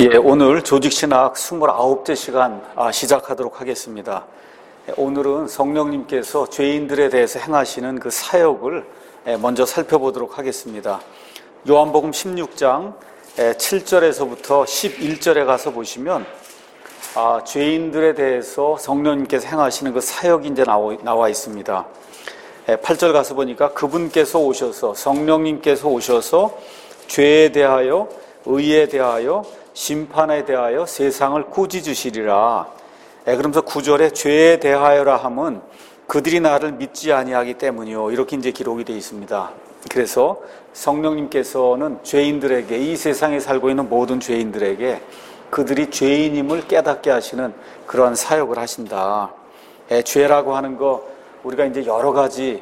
오늘 조직신학 29째 시간 시작하도록 하겠습니다. 오늘은 성령님께서 죄인들에 대해서 행하시는 그 사역을 먼저 살펴보도록 하겠습니다. 요한복음 16장 7절에서부터 11절에 가서 보시면 죄인들에 대해서 성령님께서 행하시는 그 사역이 이제 나와 있습니다. 8절 가서 보니까 그분께서 오셔서, 성령님께서 오셔서 죄에 대하여, 의에 대하여, 심판에 대하여 세상을 꾸짖으시리라. 그러면서 9절에 죄에 대하여라 함은 그들이 나를 믿지 아니하기 때문이요, 이렇게 이제 기록이 되어 있습니다. 그래서 성령님께서는 죄인들에게, 이 세상에 살고 있는 모든 죄인들에게 그들이 죄인임을 깨닫게 하시는 그러한 사역을 하신다. 죄라고 하는 거 우리가 이제 여러 가지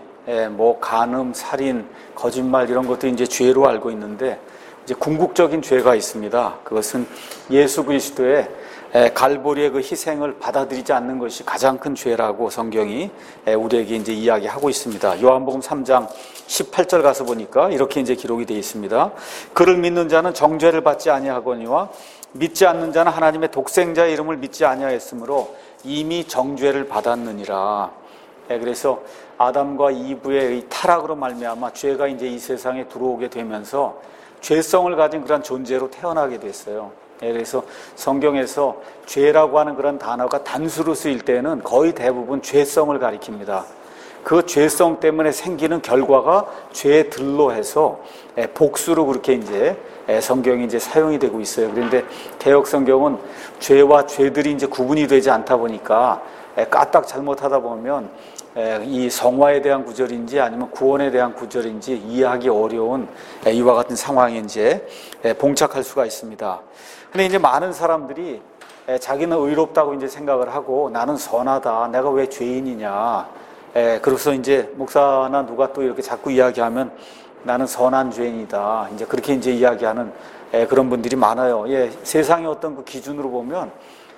간음, 살인, 거짓말 이런 것도 이제 죄로 알고 있는데, 이제 궁극적인 죄가 있습니다. 그것은 예수 그리스도의 갈보리의 그 희생을 받아들이지 않는 것이 가장 큰 죄라고 성경이 우리에게 이제 이야기하고 있습니다. 요한복음 3장 18절 가서 보니까 이렇게 이제 기록이 되어 있습니다. 그를 믿는 자는 정죄를 받지 아니하거니와 믿지 않는 자는 하나님의 독생자의 이름을 믿지 아니하였으므로 이미 정죄를 받았느니라. 그래서 아담과 이브의 이 타락으로 말미암아 죄가 이제 이 세상에 들어오게 되면서 죄성을 가진 그런 존재로 태어나게 됐어요. 그래서 성경에서 죄라고 하는 그런 단어가 단수로 쓰일 때는 거의 대부분 죄성을 가리킵니다. 그 죄성 때문에 생기는 결과가 죄들로 해서 복수로 그렇게 이제 성경이 이제 사용이 되고 있어요. 그런데 개역 성경은 죄와 죄들이 이제 구분이 되지 않다 보니까 까딱 잘못하다 보면 이 성화에 대한 구절인지 아니면 구원에 대한 구절인지 이해하기 어려운 이와 같은 상황에 이제 봉착할 수가 있습니다. 근데 이제 많은 사람들이 자기는 의롭다고 이제 생각을 하고, 나는 선하다, 내가 왜 죄인이냐, 그래서 이제 목사나 누가 또 이렇게 자꾸 이야기하면 나는 선한 죄인이다, 이제 그렇게 이제 이야기하는 그런 분들이 많아요. 세상의 어떤 그 기준으로 보면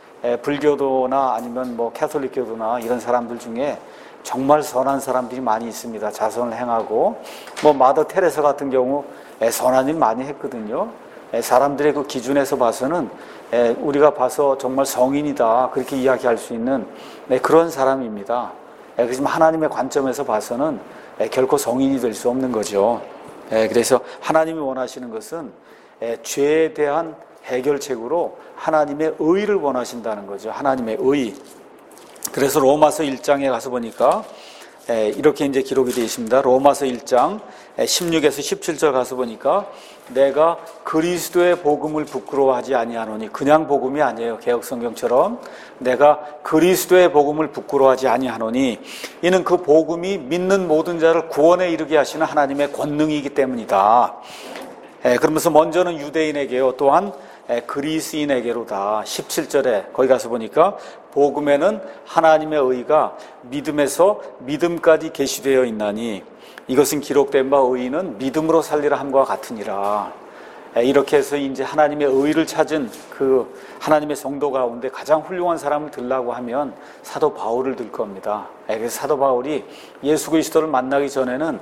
불교도나 아니면 캐톨릭교도나 이런 사람들 중에 정말 선한 사람들이 많이 있습니다. 자선을 행하고, 마더 테레사 같은 경우 선한 일 많이 했거든요. 사람들의 그 기준에서 봐서는 우리가 봐서 정말 성인이다, 그렇게 이야기할 수 있는 그런 사람입니다. 그렇지만 하나님의 관점에서 봐서는 결코 성인이 될 수 없는 거죠. 그래서 하나님이 원하시는 것은 죄에 대한 해결책으로 하나님의 의를 원하신다는 거죠. 하나님의 의. 그래서 로마서 1장에 가서 보니까 이렇게 이제 기록이 되어 있습니다. 로마서 1장 16에서 17절 가서 보니까 내가 그리스도의 복음을 부끄러워하지 아니하노니, 그냥 복음이 아니에요. 개역성경처럼 내가 그리스도의 복음을 부끄러워하지 아니하노니 이는 그 복음이 믿는 모든 자를 구원에 이르게 하시는 하나님의 권능이기 때문이다. 그러면서 먼저는 유대인에게요, 또한 그리스인에게로다. 17절에 거기 가서 보니까 복음에는 하나님의 의가 믿음에서 믿음까지 계시되어 있나니 이것은 기록된 바 의인은 믿음으로 살리라 함과 같으니라. 이렇게 해서 이제 하나님의 의를 찾은 그 하나님의 성도 가운데 가장 훌륭한 사람을 들라고 하면 사도 바울을 들 겁니다. 그래서 사도 바울이 예수 그리스도를 만나기 전에는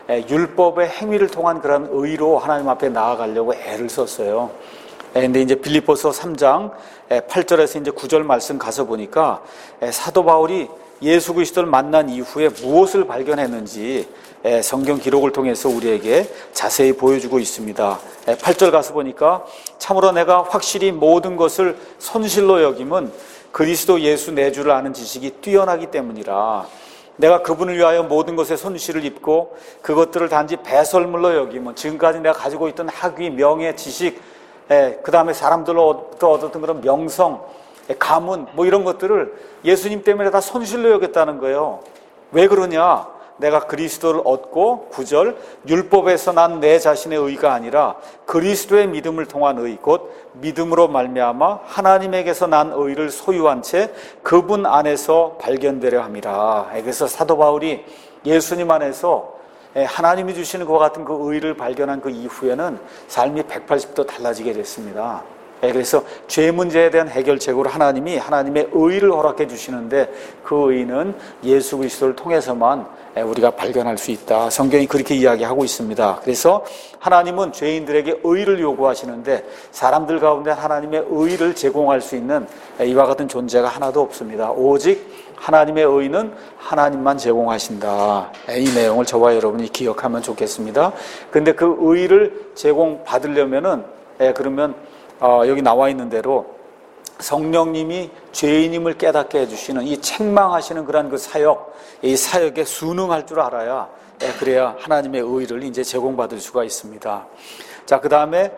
율법의 행위를 통한 그런 의로 하나님 앞에 나아가려고 애를 썼어요. 근데 이제 빌립보서 3장 8절에서 이제 9절 말씀 가서 보니까 사도 바울이 예수 그리스도를 만난 이후에 무엇을 발견했는지 성경 기록을 통해서 우리에게 자세히 보여주고 있습니다. 8절 가서 보니까 참으로 내가 확실히 모든 것을 손실로 여김은 그리스도 예수 내주를 아는 지식이 뛰어나기 때문이라. 내가 그분을 위하여 모든 것에 손실을 입고 그것들을 단지 배설물로 여김은, 지금까지 내가 가지고 있던 학위, 명예, 지식, 그 다음에 사람들로부터 얻었던 그런 명성, 가문, 이런 것들을 예수님 때문에 다 손실로 여겼다는 거예요. 왜 그러냐? 내가 그리스도를 얻고, 9절, 율법에서 난 내 자신의 의가 아니라 그리스도의 믿음을 통한 의, 곧 믿음으로 말미암아 하나님에게서 난 의를 소유한 채 그분 안에서 발견되려 함이라. 그래서 사도 바울이 예수님 안에서 하나님이 주시는 그와 같은 그 의를 발견한 그 이후에는 삶이 180도 달라지게 됐습니다. 그래서 죄 문제에 대한 해결책으로 하나님이 하나님의 의를 허락해 주시는데 그 의는 예수 그리스도를 통해서만 우리가 발견할 수 있다. 성경이 그렇게 이야기하고 있습니다. 그래서 하나님은 죄인들에게 의를 요구하시는데 사람들 가운데 하나님의 의를 제공할 수 있는 이와 같은 존재가 하나도 없습니다. 오직 하나님의 의는 하나님만 제공하신다. 이 내용을 저와 여러분이 기억하면 좋겠습니다. 근데 그 의를 제공받으려면은 그러면 여기 나와 있는 대로 성령님이 죄인임을 깨닫게 해주시는 이 책망하시는 그런 그 사역, 이 사역에 순응할 줄 알아야 그래야 하나님의 의를 이제 제공받을 수가 있습니다. 자, 그 다음에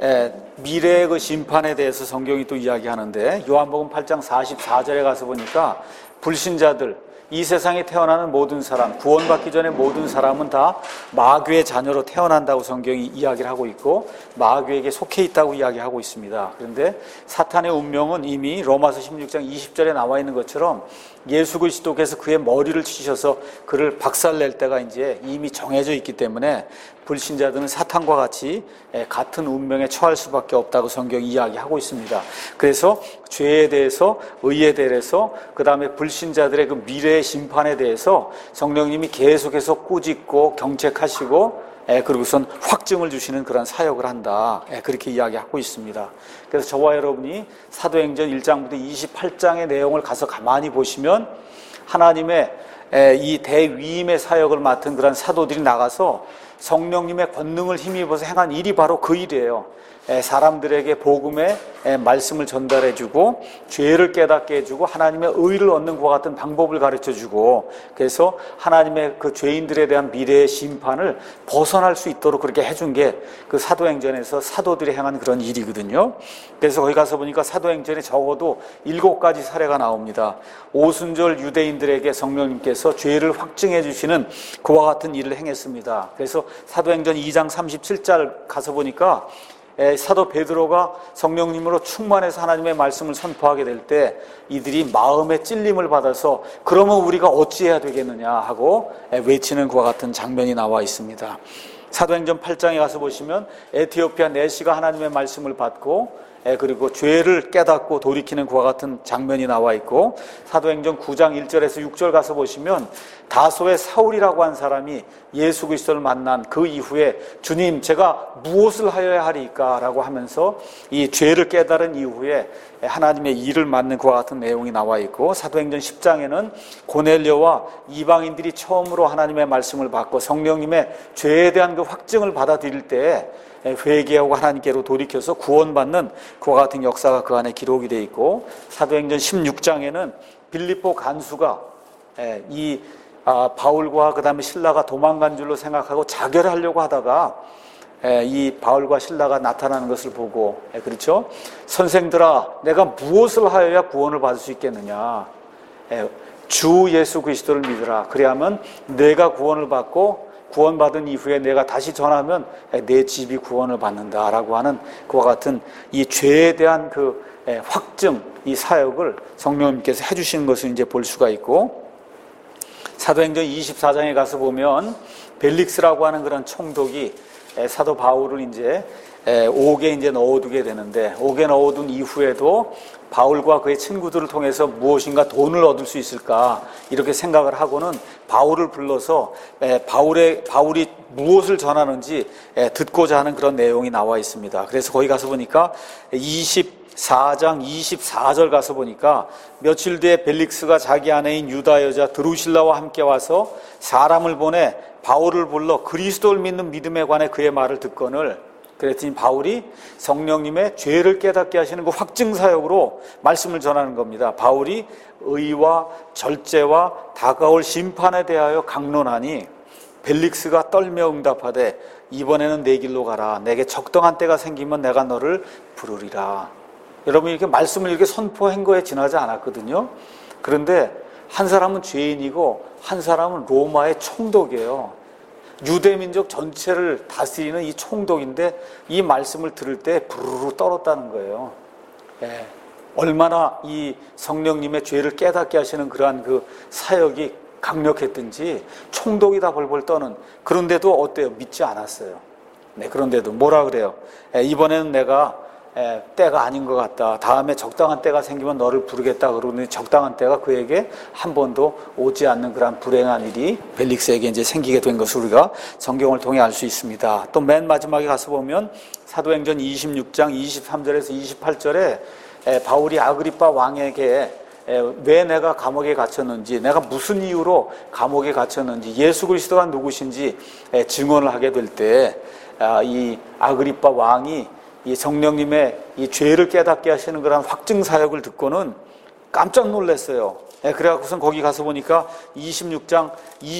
미래의 그 심판에 대해서 성경이 또 이야기하는데 요한복음 8장 44절에 가서 보니까 불신자들, 이 세상에 태어나는 모든 사람, 구원받기 전에 모든 사람은 다 마귀의 자녀로 태어난다고 성경이 이야기를 하고 있고 마귀에게 속해 있다고 이야기하고 있습니다. 그런데 사탄의 운명은 이미 로마서 16장 20절에 나와 있는 것처럼 예수 그리스도께서 그의 머리를 치셔서 그를 박살낼 때가 이제 이미 정해져 있기 때문에 불신자들은 사탄과 같이 같은 운명에 처할 수밖에 없다고 성경이 이야기하고 있습니다. 그래서 죄에 대해서, 의에 대해서, 그 다음에 불신자들의 그 미래의 심판에 대해서 성령님이 계속해서 꾸짖고 경책하시고 그리고선 확증을 주시는 그런 사역을 한다. 그렇게 이야기하고 있습니다. 그래서 저와 여러분이 사도행전 1장부터 28장의 내용을 가서 가만히 보시면 하나님의 이 대위임의 사역을 맡은 그런 사도들이 나가서 성령님의 권능을 힘입어서 행한 일이 바로 그 일이에요. 사람들에게 복음의 말씀을 전달해주고 죄를 깨닫게 해주고 하나님의 의를 얻는 것과 같은 방법을 가르쳐주고 그래서 하나님의 그 죄인들에 대한 미래의 심판을 벗어날 수 있도록 그렇게 해준 게 그 사도행전에서 사도들이 행한 그런 일이거든요. 그래서 거기 가서 보니까 사도행전에 적어도 7가지 사례가 나옵니다. 오순절 유대인들에게 성령님께서 죄를 확증해 주시는 그와 같은 일을 행했습니다. 그래서 사도행전 2장 37절 가서 보니까 사도 베드로가 성령님으로 충만해서 하나님의 말씀을 선포하게 될 때 이들이 마음의 찔림을 받아서 그러면 우리가 어찌해야 되겠느냐 하고 외치는 그와 같은 장면이 나와 있습니다. 사도행전 8장에 가서 보시면 에티오피아 내시가 하나님의 말씀을 받고 그리고 죄를 깨닫고 돌이키는 그와 같은 장면이 나와 있고 사도행전 9장 1절에서 6절 가서 보시면 다소의 사울이라고 한 사람이 예수 그리스도를 만난 그 이후에 주님 제가 무엇을 하여야 하리까 라고 하면서 이 죄를 깨달은 이후에 하나님의 일을 맡는 그와 같은 내용이 나와 있고 사도행전 10장에는 고넬료와 이방인들이 처음으로 하나님의 말씀을 받고 성령님의 죄에 대한 그 확증을 받아들일 때에 회개하고 하나님께로 돌이켜서 구원받는 그와 같은 역사가 그 안에 기록이 되어 있고 사도행전 16장에는 빌립보 간수가 이 바울과 그 다음에 실라가 도망간 줄로 생각하고 자결하려고 하다가 이 바울과 실라가 나타나는 것을 보고 그렇죠? 선생들아 내가 무엇을 하여야 구원을 받을 수 있겠느냐 주 예수 그리스도를 믿으라 그래야만 내가 구원을 받고 구원받은 이후에 내가 다시 전하면 내 집이 구원을 받는다라고 하는 그와 같은 이 죄에 대한 그 확증, 이 사역을 성령님께서 해주시는 것을 이제 볼 수가 있고 사도행전 24장에 가서 보면 벨릭스라고 하는 그런 총독이 사도 바울을 이제 옥에 이제 넣어두게 되는데 옥에 넣어둔 이후에도 바울과 그의 친구들을 통해서 무엇인가 돈을 얻을 수 있을까 이렇게 생각을 하고는 바울을 불러서 바울이 무엇을 전하는지 듣고자 하는 그런 내용이 나와 있습니다. 그래서 거기 가서 보니까 24장 24절 가서 보니까 며칠 뒤에 벨릭스가 자기 아내인 유다 여자 드루실라와 함께 와서 사람을 보내 바울을 불러 그리스도를 믿는 믿음에 관해 그의 말을 듣거늘 그랬더니 바울이 성령님의 죄를 깨닫게 하시는 그 확증 사역으로 말씀을 전하는 겁니다. 바울이 의와 절제와 다가올 심판에 대하여 강론하니 벨릭스가 떨며 응답하되 이번에는 내 길로 가라. 내게 적당한 때가 생기면 내가 너를 부르리라. 여러분 이렇게 말씀을 이렇게 선포한 거에 지나지 않았거든요. 그런데 한 사람은 죄인이고 한 사람은 로마의 총독이에요. 유대민족 전체를 다스리는 이 총독인데 이 말씀을 들을 때 부르르 떨었다는 거예요. 얼마나 이 성령님의 죄를 깨닫게 하시는 그러한 그 사역이 강력했든지 총독이 다 벌벌 떠는 그런데도 어때요? 믿지 않았어요. 그런데도 뭐라 그래요? 이번에는 내가 때가 아닌 것 같다. 다음에 적당한 때가 생기면 너를 부르겠다. 그러더니 적당한 때가 그에게 한 번도 오지 않는 그런 불행한 일이 벨릭스에게 이제 생기게 된 것을 우리가 성경을 통해 알 수 있습니다. 또 맨 마지막에 가서 보면 사도행전 26장 23절에서 28절에 바울이 아그리빠 왕에게 왜 내가 감옥에 갇혔는지, 내가 무슨 이유로 감옥에 갇혔는지, 예수 그리스도가 누구신지 증언을 하게 될 때 이 아그리빠 왕이 이 성령님의 이 죄를 깨닫게 하시는 그런 확증 사역을 듣고는 깜짝 놀랐어요. 그래갖고선 거기 가서 보니까 26장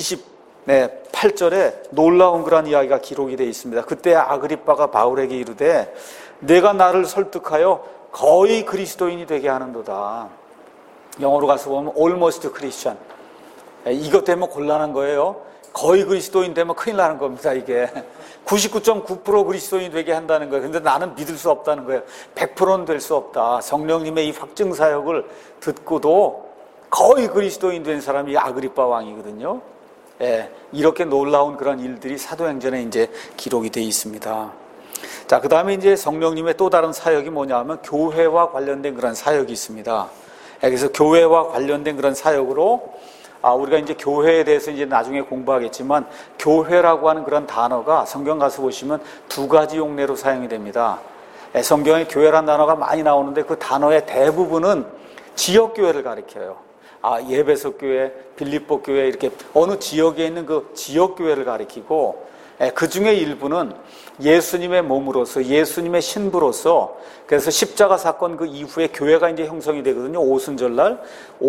28절에 놀라운 그런 이야기가 기록이 되어 있습니다. 그때 아그리빠가 바울에게 이르되 내가 나를 설득하여 거의 그리스도인이 되게 하는도다. 영어로 가서 보면 almost Christian. 이것 때문에 곤란한 거예요. 거의 그리스도인 되면 큰일 나는 겁니다. 이게 99.9% 그리스도인이 되게 한다는 거예요. 근데 나는 믿을 수 없다는 거예요. 100%는 될 수 없다. 성령님의 이 확증 사역을 듣고도 거의 그리스도인 된 사람이 아그리빠 왕이거든요. 이렇게 놀라운 그런 일들이 사도행전에 이제 기록이 되어 있습니다. 자, 그 다음에 이제 성령님의 또 다른 사역이 뭐냐면 교회와 관련된 그런 사역이 있습니다. 그래서 교회와 관련된 그런 사역으로 우리가 이제 교회에 대해서 이제 나중에 공부하겠지만 교회라고 하는 그런 단어가 성경 가서 보시면 두 가지 용례로 사용이 됩니다. 성경에 교회라는 단어가 많이 나오는데 그 단어의 대부분은 지역교회를 가리켜요. 예배소 교회, 빌립보 교회 이렇게 어느 지역에 있는 그 지역교회를 가리키고 그 중에 일부는 예수님의 몸으로서 예수님의 신부로서 그래서 십자가 사건 그 이후에 교회가 이제 형성이 되거든요. 오순절날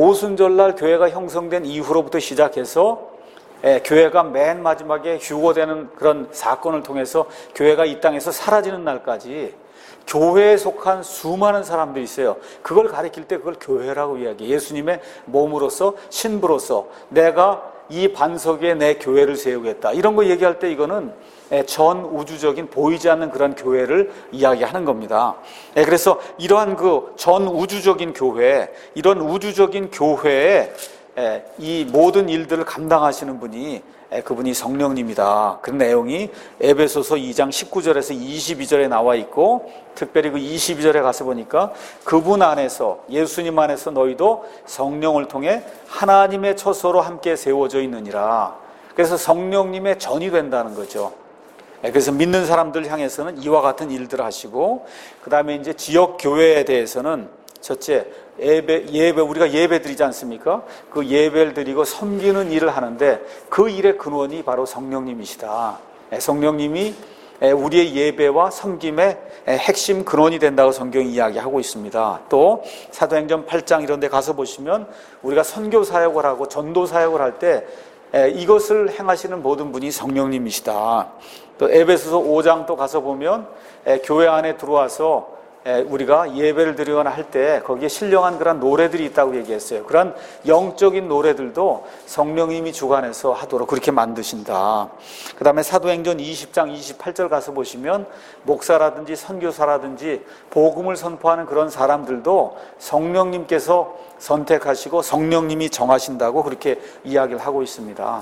교회가 형성된 이후로부터 시작해서 교회가 맨 마지막에 휴거되는 그런 사건을 통해서 교회가 이 땅에서 사라지는 날까지 교회에 속한 수많은 사람들이 있어요. 그걸 가리킬 때 그걸 교회라고 이야기해요. 예수님의 몸으로서 신부로서 내가 이 반석에 내 교회를 세우겠다. 이런 거 얘기할 때 이거는 전 우주적인 보이지 않는 그런 교회를 이야기하는 겁니다. 그래서 이러한 그 전 우주적인 교회, 이런 우주적인 교회에 이 모든 일들을 감당하시는 분이 그분이 성령님이다. 그런 내용이 에베소서 2장 19절에서 22절에 나와 있고 특별히 그 22절에 가서 보니까 그분 안에서 예수님 안에서 너희도 성령을 통해 하나님의 처소로 함께 세워져 있느니라. 그래서 성령님의 전이 된다는 거죠. 그래서 믿는 사람들 향해서는 이와 같은 일들을 하시고 그 다음에 이제 지역 교회에 대해서는 첫째 예배 우리가 예배 드리지 않습니까? 그 예배를 드리고 섬기는 일을 하는데 그 일의 근원이 바로 성령님이시다. 성령님이 우리의 예배와 섬김의 핵심 근원이 된다고 성경이 이야기하고 있습니다. 또 사도행전 8장 이런 데 가서 보시면 우리가 선교 사역을 하고 전도 사역을 할 때 이것을 행하시는 모든 분이 성령님이시다. 또 에베소서 5장 또 가서 보면 교회 안에 들어와서 우리가 예배를 드리거나 할 때 거기에 신령한 그런 노래들이 있다고 얘기했어요. 그런 영적인 노래들도 성령님이 주관해서 하도록 그렇게 만드신다. 그 다음에 사도행전 20장 28절 가서 보시면 목사라든지 선교사라든지 복음을 선포하는 그런 사람들도 성령님께서 선택하시고 성령님이 정하신다고 그렇게 이야기를 하고 있습니다.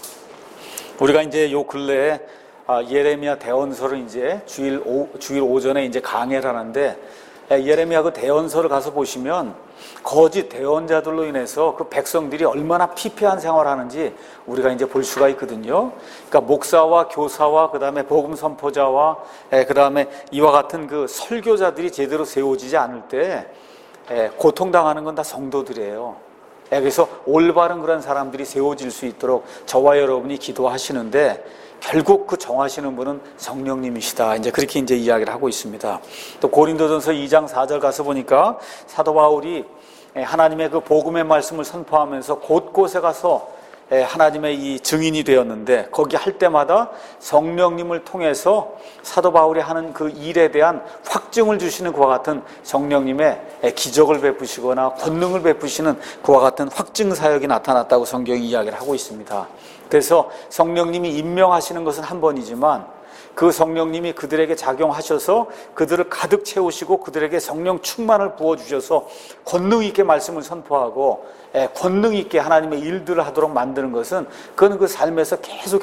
우리가 이제 요 근래에 예레미야 대언서를 이제 주일 오전에 이제 강해를 하는데 예레미야 그 대언서를 가서 보시면 거짓 대언자들로 인해서 그 백성들이 얼마나 피폐한 생활을 하는지 우리가 이제 볼 수가 있거든요. 그러니까 목사와 교사와 그 다음에 복음 선포자와 그 다음에 이와 같은 그 설교자들이 제대로 세워지지 않을 때 고통당하는 건 다 성도들이에요. 그래서 올바른 그런 사람들이 세워질 수 있도록 저와 여러분이 기도하시는데 결국 그 정하시는 분은 성령님이시다. 이제 그렇게 이제 이야기를 하고 있습니다. 또 고린도전서 2장 4절 가서 보니까 사도 바울이 하나님의 그 복음의 말씀을 선포하면서 곳곳에 가서 하나님의 이 증인이 되었는데 거기 할 때마다 성령님을 통해서 사도 바울이 하는 그 일에 대한 확증을 주시는 그와 같은 성령님의 기적을 베푸시거나 권능을 베푸시는 그와 같은 확증 사역이 나타났다고 성경이 이야기를 하고 있습니다. 그래서 성령님이 임명하시는 것은 한 번이지만 그 성령님이 그들에게 작용하셔서 그들을 가득 채우시고 그들에게 성령 충만을 부어주셔서 권능 있게 말씀을 선포하고 권능 있게 하나님의 일들을 하도록 만드는 것은 그건 그 삶에서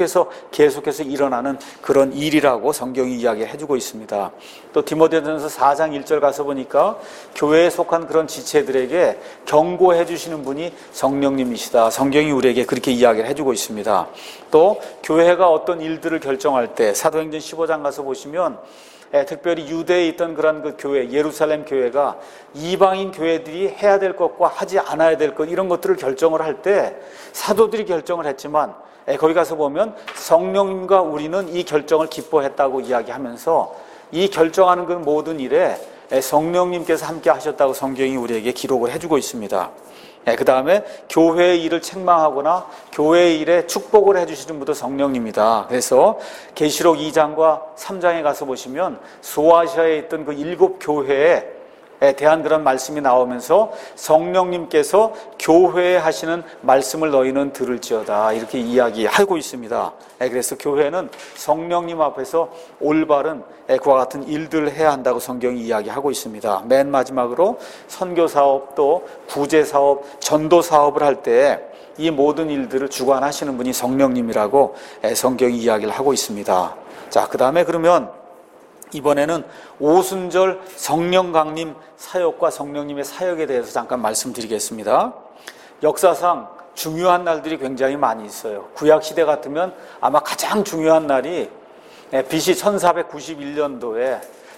계속해서 일어나는 그런 일이라고 성경이 이야기를 해주고 있습니다. 또 디모데전서 4장 1절 가서 보니까 교회에 속한 그런 지체들에게 경고해 주시는 분이 성령님이시다. 성경이 우리에게 그렇게 이야기를 해주고 있습니다. 또 교회가 어떤 일들을 결정할 때 사도행전 15장 가서 보시면 특별히 유대에 있던 그런 그 교회, 예루살렘 교회가 이방인 교회들이 해야 될 것과 하지 않아야 될 것, 이런 것들을 결정을 할 때 사도들이 결정을 했지만 거기 가서 보면 성령님과 우리는 이 결정을 기뻐했다고 이야기하면서 이 결정하는 그 모든 일에 성령님께서 함께 하셨다고 성경이 우리에게 기록을 해주고 있습니다. 그 다음에 교회의 일을 책망하거나 교회의 일에 축복을 해주시는 분도 성령님이다. 그래서 계시록 2장과 3장에 가서 보시면 소아시아에 있던 그 7 교회에 대한 그런 말씀이 나오면서 성령님께서 교회에 하시는 말씀을 너희는 들을지어다, 이렇게 이야기하고 있습니다. 그래서 교회는 성령님 앞에서 올바른 그와 같은 일들을 해야 한다고 성경이 이야기하고 있습니다. 맨 마지막으로 선교사업, 또 구제사업, 전도사업을 할 때 이 모든 일들을 주관하시는 분이 성령님이라고 성경이 이야기를 하고 있습니다. 자, 그 다음에 그러면 이번에는 오순절 성령 강림 사역과 성령님의 사역에 대해서 잠깐 말씀드리겠습니다. 역사상 중요한 날들이 굉장히 많이 있어요. 구약시대 같으면 아마 가장 중요한 날이 BC 1491년도에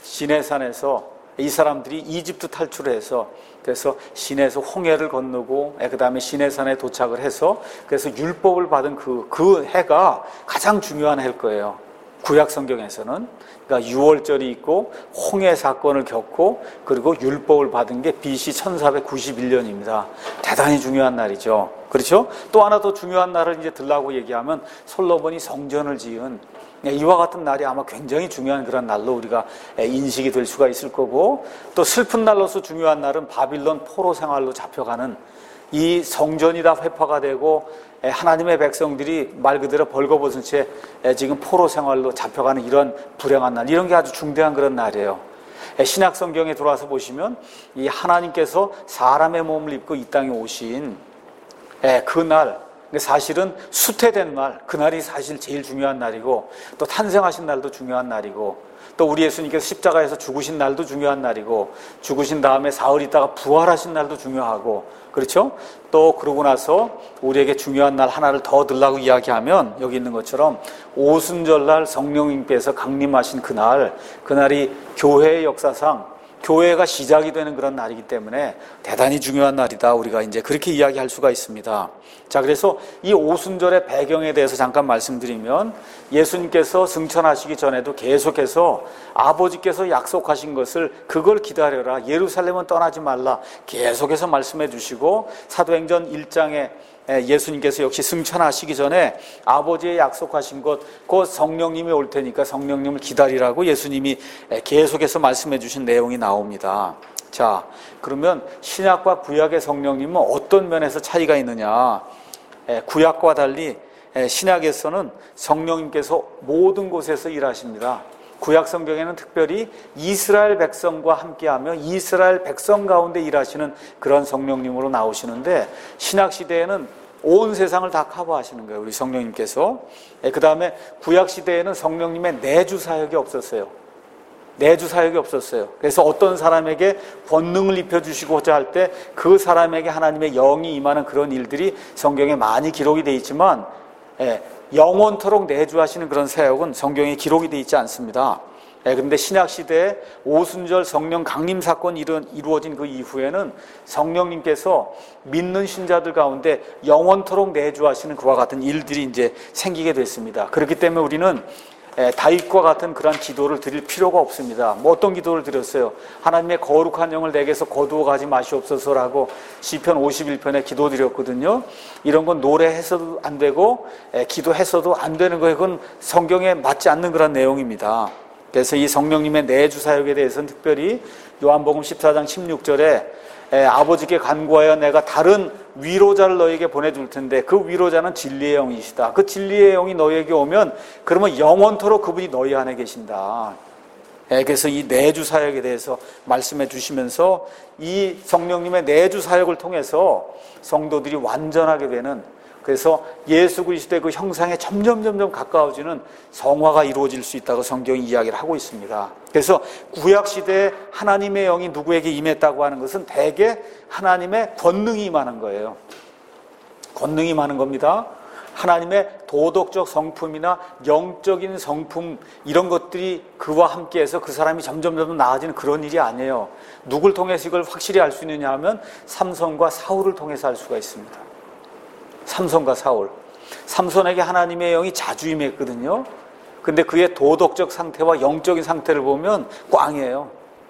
시내산에서 이 사람들이 이집트 탈출을 해서 그래서 시내에서 홍해를 건너고 그 다음에 시내산에 도착을 해서 그래서 율법을 받은 그 해가 가장 중요한 해일 거예요. 구약 성경에서는. 그러니까 6월절이 있고 홍해 사건을 겪고 그리고 율법을 받은 게 BC 1491년입니다. 대단히 중요한 날이죠. 그렇죠? 또 하나 더 중요한 날을 이제 들라고 얘기하면 솔로몬이 성전을 지은 이와 같은 날이 아마 굉장히 중요한 그런 날로 우리가 인식이 될 수가 있을 거고, 또 슬픈 날로서 중요한 날은 바빌론 포로 생활로 잡혀가는 이 성전이 다 회파가 되고 하나님의 백성들이 말 그대로 벌거벗은 채 지금 포로 생활로 잡혀가는 이런 불행한 날, 이런 게 아주 중대한 그런 날이에요. 신약 성경에 들어와서 보시면 이 하나님께서 사람의 몸을 입고 이 땅에 오신 그날, 사실은 수태된 날, 그날이 사실 제일 중요한 날이고, 또 탄생하신 날도 중요한 날이고, 또 우리 예수님께서 십자가에서 죽으신 날도 중요한 날이고, 죽으신 다음에 사흘 있다가 부활하신 날도 중요하고, 그렇죠? 또 그러고 나서 우리에게 중요한 날 하나를 더 들라고 이야기하면 여기 있는 것처럼 오순절날 성령님께서 강림하신 그날이 교회의 역사상 교회가 시작이 되는 그런 날이기 때문에 대단히 중요한 날이다. 우리가 이제 그렇게 이야기할 수가 있습니다. 자, 그래서 이 오순절의 배경에 대해서 잠깐 말씀드리면 예수님께서 승천하시기 전에도 계속해서 아버지께서 약속하신 것을 그걸 기다려라, 예루살렘은 떠나지 말라 계속해서 말씀해 주시고, 사도행전 1장에 예수님께서 역시 승천하시기 전에 아버지의 약속하신 것, 곧 성령님이 올 테니까 성령님을 기다리라고 예수님이 계속해서 말씀해 주신 내용이 나옵니다. 자, 그러면 신약과 구약의 성령님은 어떤 면에서 차이가 있느냐? 구약과 달리 신약에서는 성령님께서 모든 곳에서 일하십니다. 구약 성경에는 특별히 이스라엘 백성과 함께하며 이스라엘 백성 가운데 일하시는 그런 성령님으로 나오시는데, 신약 시대에는 온 세상을 다 커버하시는 거예요, 우리 성령님께서. 그 다음에 구약 시대에는 성령님의 내주 사역이 없었어요. 내주 사역이 없었어요. 그래서 어떤 사람에게 권능을 입혀주시고자 할 때 그 사람에게 하나님의 영이 임하는 그런 일들이 성경에 많이 기록이 되어 있지만, 영원토록 내주하시는 그런 사역은 성경에 기록이 되어 있지 않습니다. 그런데 신약 시대에 오순절 성령 강림 사건이 이루어진 그 이후에는 성령님께서 믿는 신자들 가운데 영원토록 내주하시는 그와 같은 일들이 이제 생기게 됐습니다. 그렇기 때문에 우리는 다윗과 같은 그런 기도를 드릴 필요가 없습니다. 뭐 어떤 기도를 드렸어요? 하나님의 거룩한 영을 내게서 거두어 가지 마시옵소서라고 시편 51편에 기도드렸거든요. 이런 건 노래해서도 안 되고 기도해서도 안 되는 거예요. 그건 성경에 맞지 않는 그런 내용입니다. 그래서 이 성령님의 내주 사역에 대해서는 특별히 요한복음 14장 16절에 아버지께 간구하여 내가 다른 위로자를 너에게 보내줄 텐데 그 위로자는 진리의 영이시다. 그 진리의 영이 너에게 오면 그러면 영원토록 그분이 너희 안에 계신다. 그래서 이 내주 사역에 대해서 말씀해 주시면서 이 성령님의 내주 사역을 통해서 성도들이 완전하게 되는, 그래서 예수 그리스도의 그 형상에 점점 가까워지는 성화가 이루어질 수 있다고 성경이 이야기를 하고 있습니다. 그래서 구약시대에 하나님의 영이 누구에게 임했다고 하는 것은 대개 하나님의 권능이 임하는 거예요. 권능이 임하는 겁니다. 하나님의 도덕적 성품이나 영적인 성품, 이런 것들이 그와 함께해서 그 사람이 점점 나아지는 그런 일이 아니에요. 누굴 통해서 이걸 확실히 알 수 있느냐 하면 삼손과 사울을 통해서 알 수가 있습니다. 삼손과 사울. 삼손에게 하나님의 영이 자주 임했거든요. 근데 그의 도덕적 상태와 영적인 상태를 보면 꽝이에요.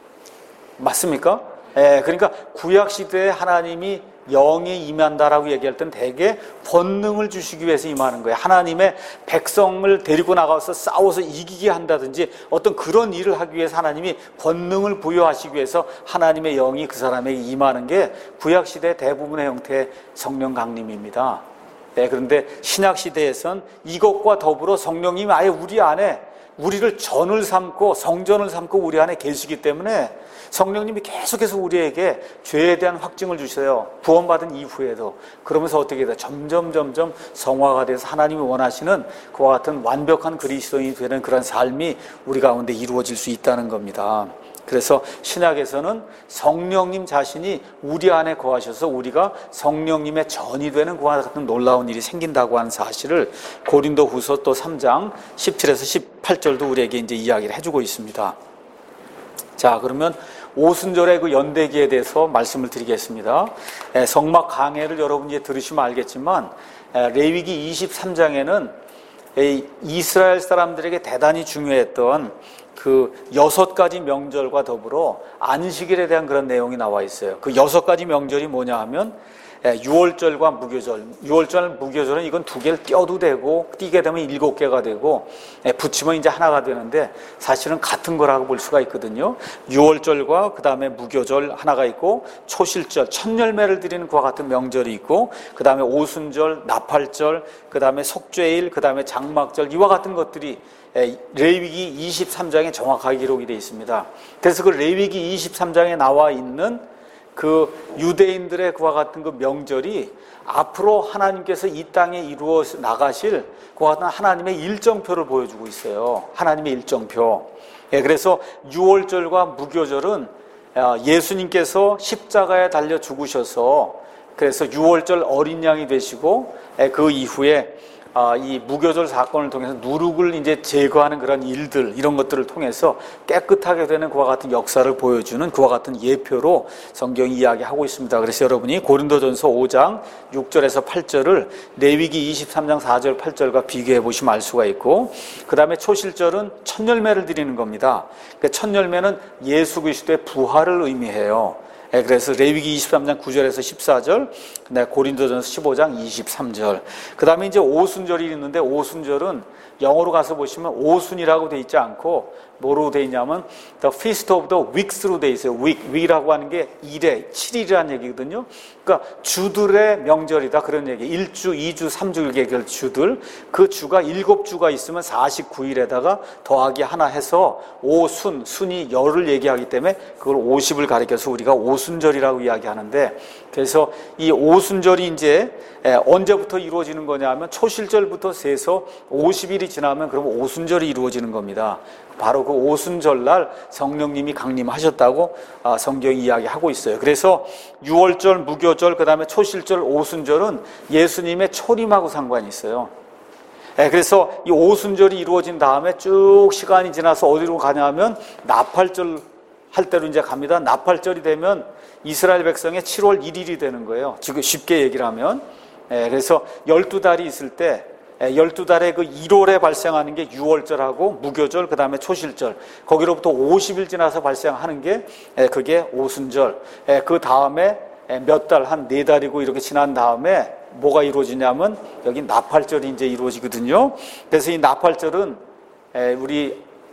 맞습니까? 그러니까 구약시대에 하나님이 영이 임한다라고 얘기할 땐 대개 권능을 주시기 위해서 임하는 거예요. 하나님의 백성을 데리고 나가서 싸워서 이기게 한다든지 어떤 그런 일을 하기 위해서 하나님이 권능을 부여하시기 위해서 하나님의 영이 그 사람에게 임하는 게 구약시대 대부분의 형태의 성령 강림입니다. 그런데 신약시대에선 이것과 더불어 성령님이 아예 우리 안에 우리를 전을 삼고 성전을 삼고 우리 안에 계시기 때문에 성령님이 계속해서 우리에게 죄에 대한 확증을 주셔요. 구원받은 이후에도. 그러면서 어떻게 돼요? 점점 성화가 돼서 하나님이 원하시는 그와 같은 완벽한 그리스도인이 되는 그런 삶이 우리 가운데 이루어질 수 있다는 겁니다. 그래서 신약에서는 성령님 자신이 우리 안에 거하셔서 우리가 성령님의 전이 되는 그와 같은 놀라운 일이 생긴다고 하는 사실을 고린도후서 또 3장 17에서 18절도 우리에게 이제 이야기를 해주고 있습니다. 자, 그러면 오순절의 그 연대기에 대해서 말씀을 드리겠습니다. 성막 강해를 여러분이 들으시면 알겠지만 레위기 23장에는 이스라엘 사람들에게 대단히 중요했던 그 6가지 명절과 더불어 안식일에 대한 그런 내용이 나와 있어요. 그 6가지 명절이 뭐냐 하면 유월절과 무교절. 유월절, 무교절은 이건 2개를 띄어도 되고 띄게 되면 7개가 되고 붙이면 이제 하나가 되는데 사실은 같은 거라고 볼 수가 있거든요. 유월절과 그 다음에 무교절 하나가 있고 초실절, 첫 열매를 드리는 그와 같은 명절이 있고 그 다음에 오순절, 나팔절, 그 다음에 속죄일, 그 다음에 장막절, 이와 같은 것들이 레위기 23장에 정확하게 기록이 되어 있습니다. 그래서 그 레위기 23장에 나와 있는 그 유대인들의 그와 같은 그 명절이 앞으로 하나님께서 이 땅에 이루어 나가실 그와 같은 하나님의 일정표를 보여주고 있어요. 하나님의 일정표. 그래서 유월절과 무교절은 예수님께서 십자가에 달려 죽으셔서 그래서 유월절 어린 양이 되시고 그 이후에 이 무교절 사건을 통해서 누룩을 이제 제거하는 그런 일들, 이런 것들을 통해서 깨끗하게 되는 그와 같은 역사를 보여주는 그와 같은 예표로 성경이 이야기하고 있습니다. 그래서 여러분이 고린도전서 5장 6절에서 8절을 레위기 23장 4절 8절과 비교해 보시면 알 수가 있고, 그 다음에 초실절은 첫 열매를 드리는 겁니다. 그러니까 첫 열매는 예수 그리스도의 부활을 의미해요. 그래서 레위기 23장 9절에서 14절, 고린도전서 15장 23절. 그 다음에 이제 오순절이 있는데 오순절은 영어로 가서 보시면 오순이라고 돼 있지 않고 뭐로 돼 있냐면 The Feast of the Weeks로 돼 있어요. week이라고 하는 게 일에 7일이라는 얘기거든요. 그러니까 주들의 명절이다, 그런 얘기. 1주, 2주, 3주 이렇게 주들, 그 주가 7주가 있으면 49일에다가 더하기 하나 해서 오순, 순이 열을 얘기하기 때문에 그걸 50을 가리켜서 우리가 오순절이라고 이야기하는데, 그래서 이 오순절이 이제 언제부터 이루어지는 거냐 하면 초실절부터 세서 50일이 지나면 그럼 오순절이 이루어지는 겁니다. 바로 그 오순절날 성령님이 강림하셨다고 성경이 이야기하고 있어요. 그래서 유월절, 무교절, 그 다음에 초실절, 오순절은 예수님의 초림하고 상관이 있어요. 그래서 이 오순절이 이루어진 다음에 쭉 시간이 지나서 어디로 가냐면 나팔절 할 때로 이제 갑니다. 나팔절이 되면 이스라엘 백성의 7월 1일이 되는 거예요. 지금 쉽게 얘기를 하면. 그래서 12달이 있을 때 12달에 그 1월에 발생하는 게 유월절하고 무교절, 그 다음에 초실절, 거기로부터 50일 지나서 발생하는 게 그게 오순절. 그 다음에 몇 달, 한 4달이고 이렇게 지난 다음에 뭐가 이루어지냐면 여기 나팔절이 이제 이루어지거든요. 그래서 이 나팔절은 우리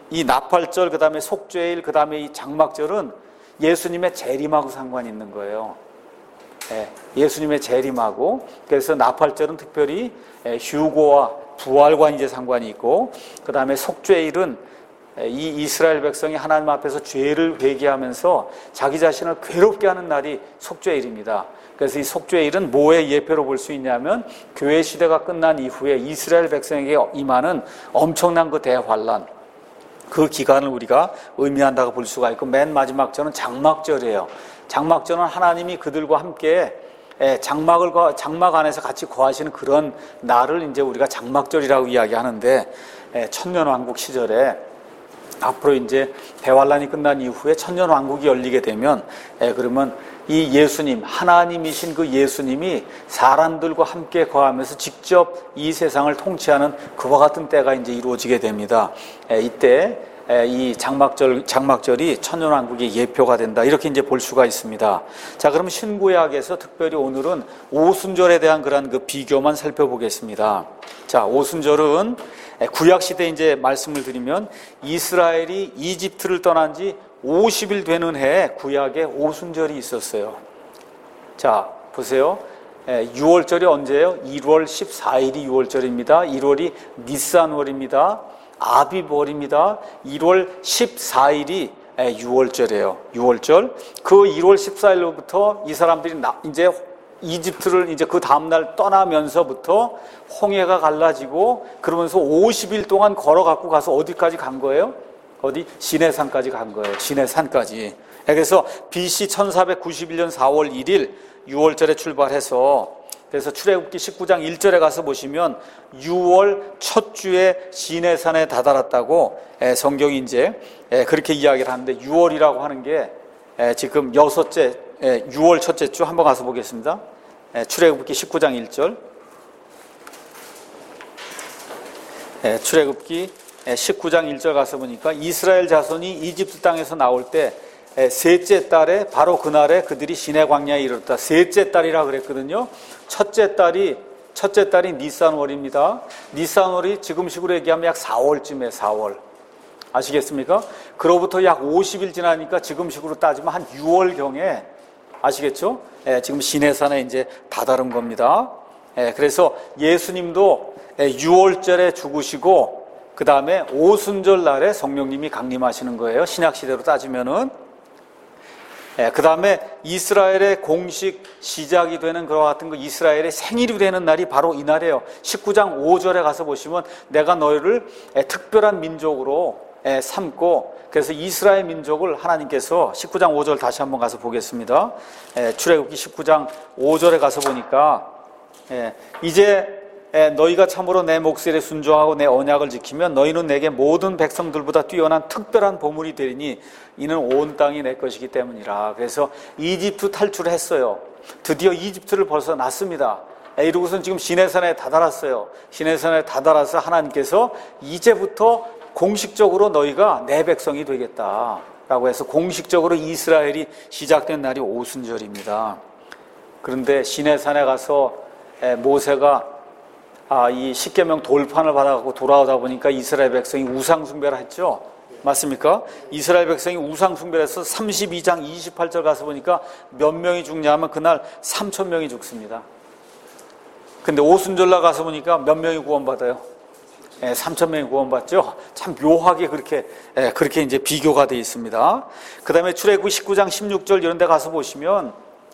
이 나팔절, 그 다음에 속죄일, 그 다음에 이 장막절은 예수님의 재림하고 상관이 있는 거예요. 예수님의 재림하고, 그래서 나팔절은 특별히 휴거와 부활과 이제 상관이 있고, 그 다음에 속죄일은 이 이스라엘 백성이 하나님 앞에서 죄를 회개하면서 자기 자신을 괴롭게 하는 날이 속죄일입니다. 그래서 이 속죄일은 뭐의 예표로 볼 수 있냐면 교회 시대가 끝난 이후에 이스라엘 백성에게 임하는 엄청난 그 대환란, 그 기간을 우리가 의미한다고 볼 수가 있고, 맨 마지막 절은 장막절이에요. 장막절은 하나님이 그들과 함께 장막 안에서 같이 거하시는 그런 날을 이제 우리가 장막절이라고 이야기하는데, 천년왕국 시절에 앞으로 이제 대환란이 끝난 이후에 천년왕국이 열리게 되면, 그러면 이 예수님, 하나님이신 그 예수님이 사람들과 함께 거하면서 직접 이 세상을 통치하는 그와 같은 때가 이제 이루어지게 됩니다. 이때 이 장막절이 천년왕국의 예표가 된다, 이렇게 이제 볼 수가 있습니다. 자, 그럼 신구약에서 특별히 오늘은 오순절에 대한 그런 그 비교만 살펴보겠습니다. 자, 오순절은 구약 시대 이제 말씀을 드리면 이스라엘이 이집트를 떠난 지 50일 되는 해에 구약에 오순절이 있었어요. 자, 보세요. 6월절이 언제예요? 1월 14일이 6월절입니다. 1월이 니산월입니다. 아비월입니다. 1월 14일이 6월절이에요. 6월절. 그 1월 14일로부터 이 사람들이 이제 이집트를 이제 그 다음날 떠나면서부터 홍해가 갈라지고, 그러면서 50일 동안 걸어갖고 가서 어디까지 간 거예요? 어디? 시내산까지 간 거예요. 시내산까지. 그래서 BC 1491년 4월 1일 6월절에 출발해서, 그래서 출애굽기 19장 1절에 가서 보시면 6월 첫 주에 시내산에 다다랐다고 성경이 이제 그렇게 이야기를 하는데, 6월이라고 하는 게 지금 6월 첫째 주. 한번 가서 보겠습니다. 출애굽기 19장 1절. 출애굽기 19장 1절 가서 보니까 이스라엘 자손이 이집트 땅에서 나올 때 셋째 달에, 바로 그날에 그들이 시내 광야에 이르렀다. 셋째 달이라 그랬거든요. 첫째 달이 니산월입니다. 니산월이 지금식으로 얘기하면 약 4월쯤에 4월. 아시겠습니까? 그로부터 약 50일 지나니까 지금식으로 따지면 한 6월경에, 아시겠죠? 지금 시내산에 이제 다다른 겁니다. 그래서 예수님도 6월절에 죽으시고, 그 다음에 오순절 날에 성령님이 강림하시는 거예요. 신약시대로 따지면은. 그 다음에 이스라엘의 공식 시작이 되는 그와 같은 그 이스라엘의 생일이 되는 날이 바로 이날이에요. 19장 5절에 가서 보시면 내가 너희를 특별한 민족으로 삼고, 그래서 이스라엘 민족을 하나님께서 19장 5절 다시 한번 가서 보겠습니다. 출애굽기 19장 5절에 가서 보니까 이제 너희가 참으로 내 목소리에 순종하고 내 언약을 지키면 너희는 내게 모든 백성들보다 뛰어난 특별한 보물이 되리니 이는 온 땅이 내 것이기 때문이라. 그래서 이집트 탈출을 했어요. 드디어 이집트를 벗어났습니다. 이러고선 지금 시내산에 다다랐어요. 시내산에 다다라서 하나님께서 이제부터 공식적으로 너희가 내 백성이 되겠다라고 해서 공식적으로 이스라엘이 시작된 날이 오순절입니다. 그런데 시내산에 가서 모세가 이 십계명 돌판을 받아갖고 돌아오다 보니까 이스라엘 백성이 우상숭배를 했죠. 맞습니까? 이스라엘 백성이 우상숭배를 해서 32장 28절 가서 보니까 몇 명이 죽냐면 그날 3,000명이 죽습니다. 근데 오순절날 가서 보니까 몇 명이 구원받아요? 3,000명이 구원받죠. 참 묘하게 그렇게 이제 비교가 되어 있습니다. 그 다음에 출애굽기 19장 16절 이런 데 가서 보시면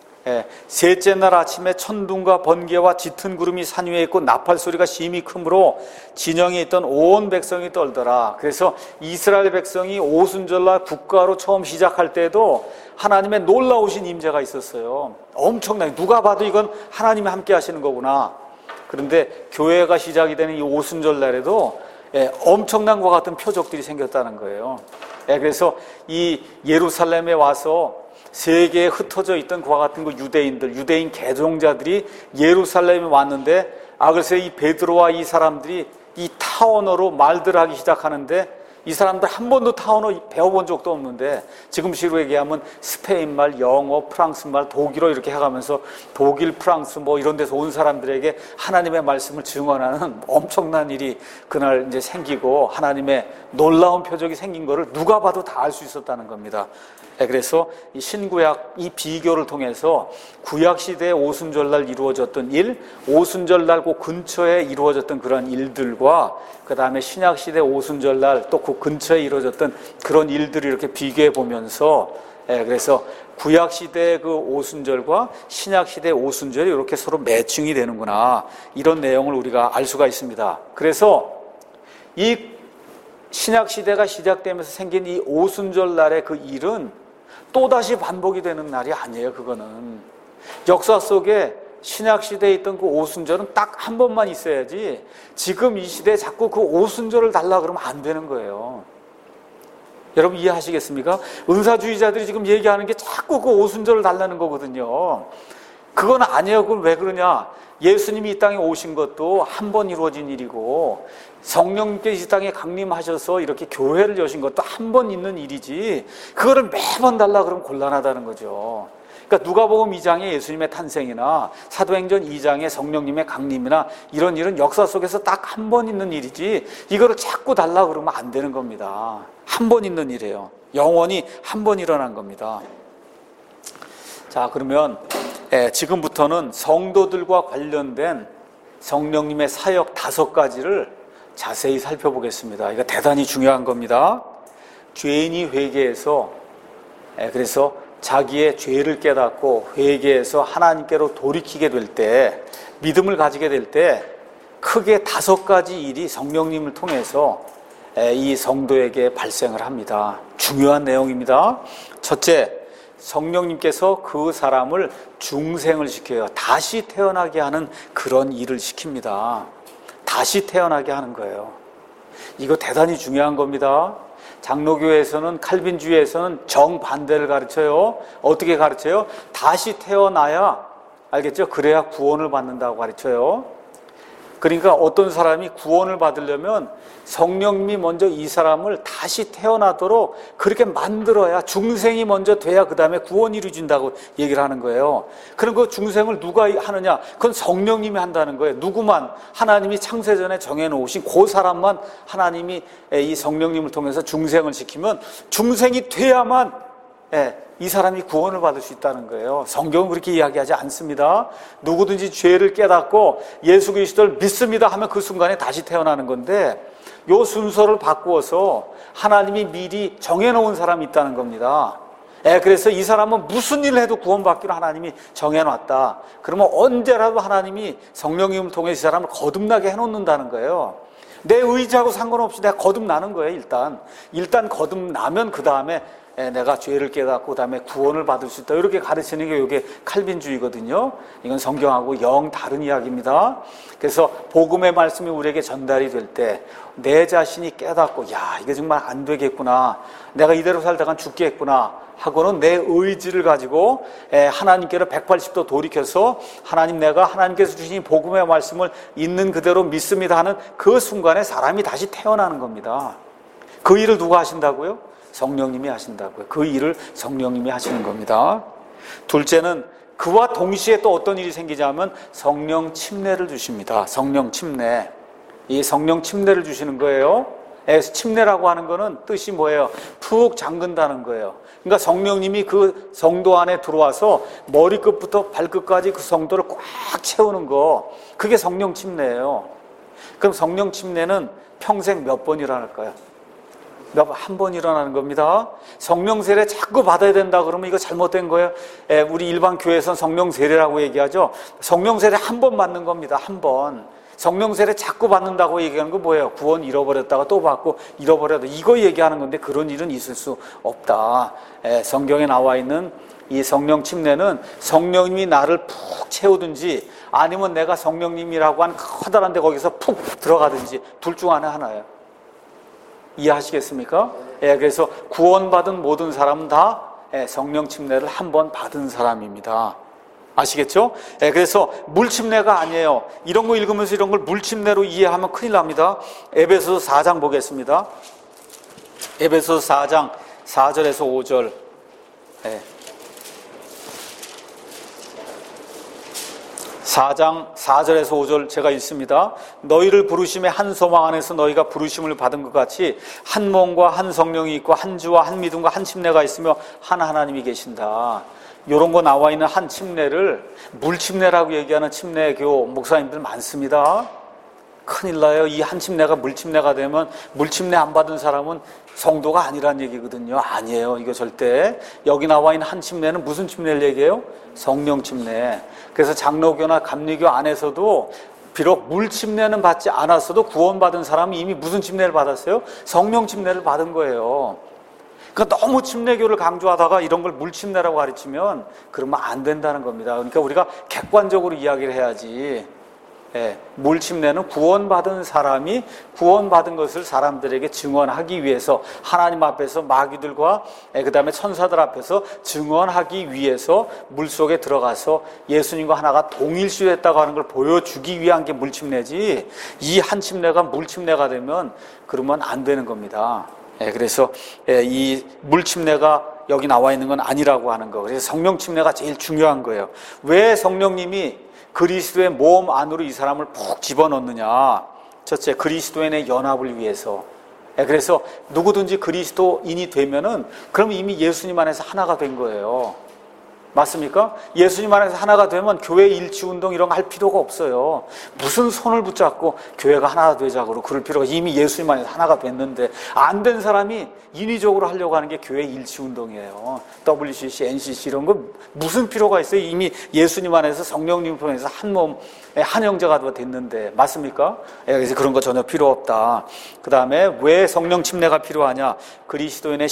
셋째 날 아침에 천둥과 번개와 짙은 구름이 산 위에 있고 나팔 소리가 심히 크므로 진영에 있던 온 백성이 떨더라. 그래서 이스라엘 백성이 오순절날 국가로 처음 시작할 때도 하나님의 놀라우신 임재가 있었어요. 엄청나게, 누가 봐도 이건 하나님이 함께 하시는 거구나. 그런데 교회가 시작이 되는 이 오순절날에도 엄청난 것과 같은 표적들이 생겼다는 거예요. 그래서 이 예루살렘에 와서 세계에 흩어져 있던 그와 같은 그 유대인 개종자들이 예루살렘에 왔는데, 글쎄 이 베드로와 이 사람들이 이 타언어로 말들을 하기 시작하는데 이 사람들 한 번도 타원어 배워본 적도 없는데 지금식으로 얘기하면 스페인말, 영어, 프랑스말, 독일어 이렇게 해가면서 독일, 프랑스 뭐 이런 데서 온 사람들에게 하나님의 말씀을 증언하는 엄청난 일이 그날 이제 생기고 하나님의 놀라운 표적이 생긴 거를 누가 봐도 다 알 수 있었다는 겁니다. 그래서 이 신구약 이 비교를 통해서 구약시대의 오순절날 이루어졌던 일, 오순절날 그 근처에 이루어졌던 그런 일들과 그 다음에 신약시대 오순절날 또 그 근처에 이루어졌던 그런 일들을 이렇게 비교해 보면서 그래서 구약시대의 그 오순절과 신약시대의 오순절이 이렇게 서로 매칭이 되는구나, 이런 내용을 우리가 알 수가 있습니다. 그래서 이 신약시대가 시작되면서 생긴 이 오순절날의 그 일은 또다시 반복이 되는 날이 아니에요. 그거는 역사 속에 신약시대에 있던 그 오순절은 딱 한 번만 있어야지 지금 이 시대에 자꾸 그 오순절을 달라 그러면 안 되는 거예요. 여러분 이해하시겠습니까? 은사주의자들이 지금 얘기하는 게 자꾸 그 오순절을 달라는 거거든요. 그건 아니에요. 그건 왜 그러냐? 예수님이 이 땅에 오신 것도 한 번 이루어진 일이고 성령님께서 이 땅에 강림하셔서 이렇게 교회를 여신 것도 한 번 있는 일이지 그거를 매번 달라 그러면 곤란하다는 거죠. 그러니까 누가복음 2장의 예수님의 탄생이나 사도행전 2장의 성령님의 강림이나 이런 일은 역사 속에서 딱 한 번 있는 일이지 이거를 자꾸 달라 그러면 안 되는 겁니다. 한 번 있는 일이에요. 영원히 한 번 일어난 겁니다. 자, 그러면 지금부터는 성도들과 관련된 성령님의 사역 5가지를 자세히 살펴보겠습니다. 이거 대단히 중요한 겁니다. 죄인이 회개해서 그래서 자기의 죄를 깨닫고 회개해서 하나님께로 돌이키게 될 때, 믿음을 가지게 될 때 크게 5가지 일이 성령님을 통해서 이 성도에게 발생을 합니다. 중요한 내용입니다. 첫째, 성령님께서 그 사람을 중생을 시켜요. 다시 태어나게 하는 그런 일을 시킵니다. 다시 태어나게 하는 거예요. 이거 대단히 중요한 겁니다. 장로교에서는, 칼빈주의에서는 정반대를 가르쳐요. 어떻게 가르쳐요? 다시 태어나야, 알겠죠? 그래야 구원을 받는다고 가르쳐요. 그러니까 어떤 사람이 구원을 받으려면 성령님이 먼저 이 사람을 다시 태어나도록 그렇게 만들어야, 중생이 먼저 돼야 그 다음에 구원이 이루어진다고 얘기를 하는 거예요. 그럼 그 중생을 누가 하느냐? 그건 성령님이 한다는 거예요. 누구만? 하나님이 창세전에 정해놓으신 그 사람만 하나님이 이 성령님을 통해서 중생을 시키면 중생이 돼야만 이 사람이 구원을 받을 수 있다는 거예요. 성경은 그렇게 이야기하지 않습니다. 누구든지 죄를 깨닫고 예수 그리스도를 믿습니다 하면 그 순간에 다시 태어나는 건데, 요 순서를 바꾸어서 하나님이 미리 정해놓은 사람이 있다는 겁니다. 그래서 이 사람은 무슨 일을 해도 구원받기로 하나님이 정해놨다. 그러면 언제라도 하나님이 성령님을 통해 이 사람을 거듭나게 해놓는다는 거예요. 내 의지하고 상관없이 내가 거듭나는 거예요. 일단 거듭나면 그 다음에 내가 죄를 깨닫고 그다음에 구원을 받을 수 있다, 이렇게 가르치는 게 이게 칼빈주의거든요. 이건 성경하고 영 다른 이야기입니다. 그래서 복음의 말씀이 우리에게 전달이 될 때 내 자신이 깨닫고, 야, 이게 정말 안 되겠구나, 내가 이대로 살다간 죽겠구나 하고는 내 의지를 가지고 하나님께로 180도 돌이켜서 하나님, 내가 하나님께서 주신 복음의 말씀을 있는 그대로 믿습니다 하는 그 순간에 사람이 다시 태어나는 겁니다. 그 일을 누가 하신다고요? 성령님이 하신다고요. 그 일을 성령님이 하시는 겁니다. 둘째는 그와 동시에 또 어떤 일이 생기냐면 성령 침례를 주십니다. 성령 침례. 이 성령 침례를 주시는 거예요. 침례라고 하는 거는 뜻이 뭐예요? 푹 잠근다는 거예요. 그러니까 성령님이 그 성도 안에 들어와서 머리끝부터 발끝까지 그 성도를 꽉 채우는 거, 그게 성령 침례예요. 그럼 성령 침례는 평생 몇 번 일어날까요? 한 번 일어나는 겁니다. 성령 세례 자꾸 받아야 된다 그러면 이거 잘못된 거예요. 우리 일반 교회에서는 성령 세례라고 얘기하죠. 성령 세례 한 번 받는 겁니다. 한 번. 성령 세례 자꾸 받는다고 얘기하는 건 뭐예요? 구원 잃어버렸다가 또 받고 잃어버려도, 이거 얘기하는 건데 그런 일은 있을 수 없다. 성경에 나와 있는 이 성령 침례는 성령님이 나를 푹 채우든지 아니면 내가 성령님이라고 한 커다란 데 거기서 푹 들어가든지 둘 중 하나예요. 이해하시겠습니까? 그래서 구원받은 모든 사람은 다 성령 침례를 한 번 받은 사람입니다. 아시겠죠? 그래서 물침례가 아니에요. 이런 거 읽으면서 이런 걸 물침례로 이해하면 큰일 납니다. 에베소서 4장 보겠습니다. 에베소서 4장 4절에서 5절. 네. 4장 4절에서 5절 제가 읽습니다. 너희를 부르심의 한 소망 안에서 너희가 부르심을 받은 것 같이 한 몸과 한 성령이 있고 한 주와 한 믿음과 한 침례가 있으며 한 하나님이 계신다. 이런 거 나와 있는 한 침례를 물침례라고 얘기하는 침례교 목사님들 많습니다. 큰일 나요. 이 한 침례가 물침례가 되면 물침례 안 받은 사람은 성도가 아니란 얘기거든요. 아니에요. 이거 절대. 여기 나와 있는 한 침례는 무슨 침례를 얘기해요? 성령 침례. 그래서 장로교나 감리교 안에서도 비록 물 침례는 받지 않았어도 구원받은 사람은 이미 무슨 침례를 받았어요? 성령 침례를 받은 거예요. 그러니까 너무 침례교를 강조하다가 이런 걸 물침례라고 가르치면 그러면 안 된다는 겁니다. 그러니까 우리가 객관적으로 이야기를 해야지. 물침례는 구원받은 사람이 구원받은 것을 사람들에게 증언하기 위해서 하나님 앞에서 마귀들과 그 다음에 천사들 앞에서 증언하기 위해서 물속에 들어가서 예수님과 하나가 동일시됐다고 하는 걸 보여주기 위한 게 물침례지, 이 한 침례가 물침례가 되면 그러면 안 되는 겁니다. 그래서 이 물침례가 여기 나와 있는 건 아니라고 하는 거. 그래서 성령 침례가 제일 중요한 거예요. 왜 성령님이 그리스도의 몸 안으로 이 사람을 푹 집어넣느냐? 첫째, 그리스도인의 연합을 위해서. 그래서 누구든지 그리스도인이 되면은 그럼 이미 예수님 안에서 하나가 된 거예요. 맞습니까? 예수님 안에서 하나가 되면 교회 일치운동 이런 거 할 필요가 없어요. 무슨 손을 붙잡고 교회가 하나 되자고 그럴 필요가, 이미 예수님 안에서 하나가 됐는데 안 된 사람이 인위적으로 하려고 하는 게 교회 일치운동이에요. WCC, NCC 이런 거 무슨 필요가 있어요? 이미 예수님 안에서 성령님 통해서 한 몸, 한 형제가 됐는데. 맞습니까? 그래서 그런 거 전혀 필요 없다. 그 다음에 왜 성령 침례가 필요하냐? 그리스도의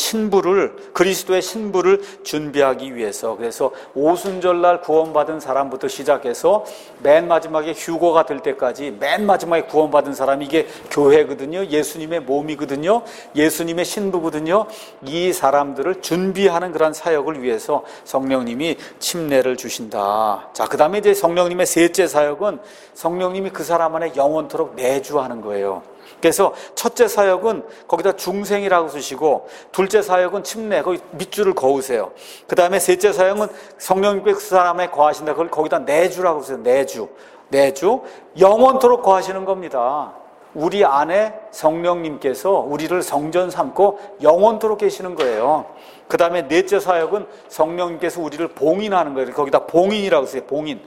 신부를 준비하기 위해서. 그래서 오순절날 구원받은 사람부터 시작해서 맨 마지막에 휴거가 될 때까지 맨 마지막에 구원받은 사람이 이게 교회거든요. 예수님의 몸이거든요. 예수님의 신부거든요. 이 사람들을 준비하는 그런 사역을 위해서 성령님이 침례를 주신다. 자, 그 다음에 이제 성령님의 셋째 사역은 성령님이 그 사람 안에 영원토록 내주하는 거예요. 그래서 첫째 사역은 거기다 중생이라고 쓰시고, 둘째 사역은 침례, 거기 밑줄을 그으세요. 그 다음에 셋째 사역은 성령님께서 그 사람에 거하신다, 그걸 거기다 내주라고 쓰세요. 내주, 영원토록 거하시는 겁니다. 우리 안에 성령님께서 우리를 성전 삼고 영원토록 계시는 거예요. 그 다음에 넷째 사역은 성령님께서 우리를 봉인하는 거예요. 거기다 봉인이라고 써요.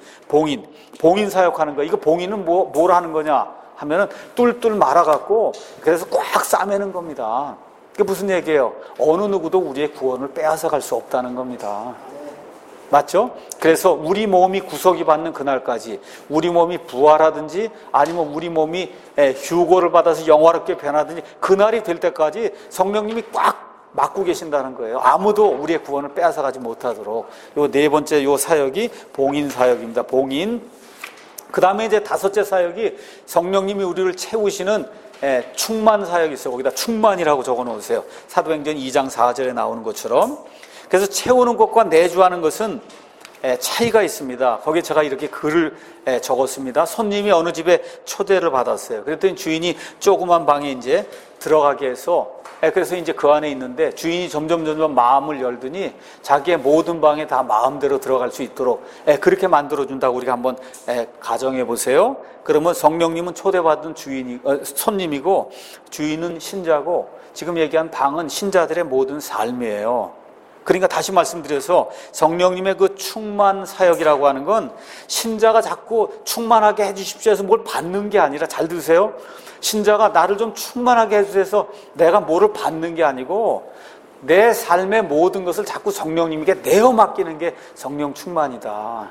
봉인 사역하는 거예요. 이거 봉인은 뭘 하는 거냐 하면은 뚫뚫 말아갖고 그래서 꽉 싸매는 겁니다. 그게 무슨 얘기예요? 어느 누구도 우리의 구원을 빼앗아 갈 수 없다는 겁니다. 맞죠? 그래서 우리 몸이 구속이 받는 그날까지, 우리 몸이 부활하든지 아니면 우리 몸이 휴고를 받아서 영화롭게 변하든지 그날이 될 때까지 성령님이 꽉 막고 계신다는 거예요. 아무도 우리의 구원을 빼앗아가지 못하도록. 요 네 번째 요 사역이 봉인 사역입니다. 봉인. 그 다음에 이제 다섯째 사역이 성령님이 우리를 채우시는 충만 사역이 있어요. 거기다 충만이라고 적어 놓으세요. 사도행전 2장 4절에 나오는 것처럼. 그래서 채우는 것과 내주하는 것은 차이가 있습니다. 거기에 제가 이렇게 글을 적었습니다. 손님이 어느 집에 초대를 받았어요. 그랬더니 주인이 조그만 방에 이제 들어가게 해서, 그래서 이제 그 안에 있는데 주인이 점점 마음을 열더니 자기의 모든 방에 다 마음대로 들어갈 수 있도록 그렇게 만들어준다고 우리가 한번 가정해 보세요. 그러면 성령님은 초대받은 손님이고 주인은 신자고, 지금 얘기한 방은 신자들의 모든 삶이에요. 그러니까 다시 말씀드려서 성령님의 그 충만 사역이라고 하는 건 신자가 자꾸 충만하게 해주십시오 해서 뭘 받는 게 아니라, 잘 들으세요, 신자가 나를 좀 충만하게 해주셔서 내가 뭐를 받는 게 아니고 내 삶의 모든 것을 자꾸 성령님에게 내어 맡기는 게 성령 충만이다.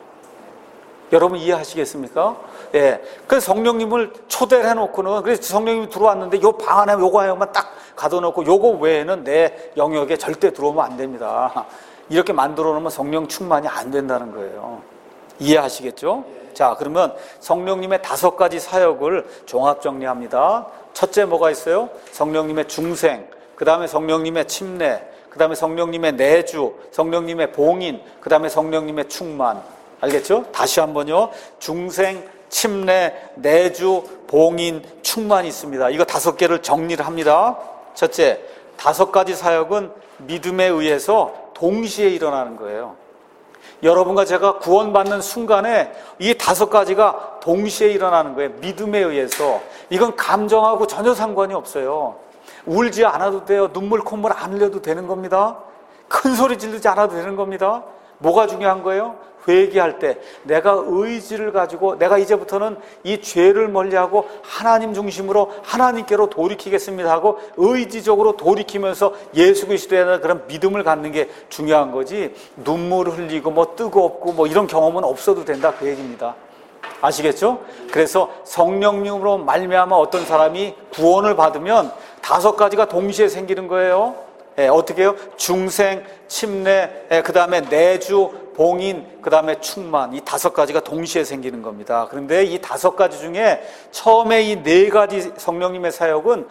여러분 이해하시겠습니까? 그래서 성령님을 초대를 해놓고는, 그래서 성령님이 들어왔는데 요 방 안에 요거 하나만 딱 가둬놓고 요거 외에는 내 영역에 절대 들어오면 안 됩니다. 이렇게 만들어 놓으면 성령 충만이 안 된다는 거예요. 이해하시겠죠? 자, 그러면 성령님의 5가지 사역을 종합 정리합니다. 첫째 뭐가 있어요? 성령님의 중생, 그 다음에 성령님의 침례, 그 다음에 성령님의 내주, 성령님의 봉인, 그 다음에 성령님의 충만. 알겠죠? 다시 한번요. 중생, 침례, 내주, 봉인, 충만이 있습니다. 이거 5개를 정리를 합니다. 첫째, 다섯 가지 사역은 믿음에 의해서 동시에 일어나는 거예요. 여러분과 제가 구원받는 순간에 이 다섯 가지가 동시에 일어나는 거예요. 믿음에 의해서. 이건 감정하고 전혀 상관이 없어요. 울지 않아도 돼요. 눈물 콧물 안 흘려도 되는 겁니다. 큰 소리 지르지 않아도 되는 겁니다. 뭐가 중요한 거예요? 회개할 때 내가 의지를 가지고 내가 이제부터는 이 죄를 멀리하고 하나님 중심으로 하나님께로 돌이키겠습니다 하고 의지적으로 돌이키면서 예수 그리스도에 대한 그런 믿음을 갖는 게 중요한 거지, 눈물을 흘리고 뭐 뜨겁고 뭐 이런 경험은 없어도 된다, 그 얘기입니다. 아시겠죠? 그래서 성령님으로 말미암아 어떤 사람이 구원을 받으면 다섯 가지가 동시에 생기는 거예요. 어떻게 해요? 중생, 침례, 그 다음에 내주, 봉인, 그 다음에 충만, 이 다섯 가지가 동시에 생기는 겁니다. 그런데 이 다섯 가지 중에 처음에 이 네 가지 성령님의 사역은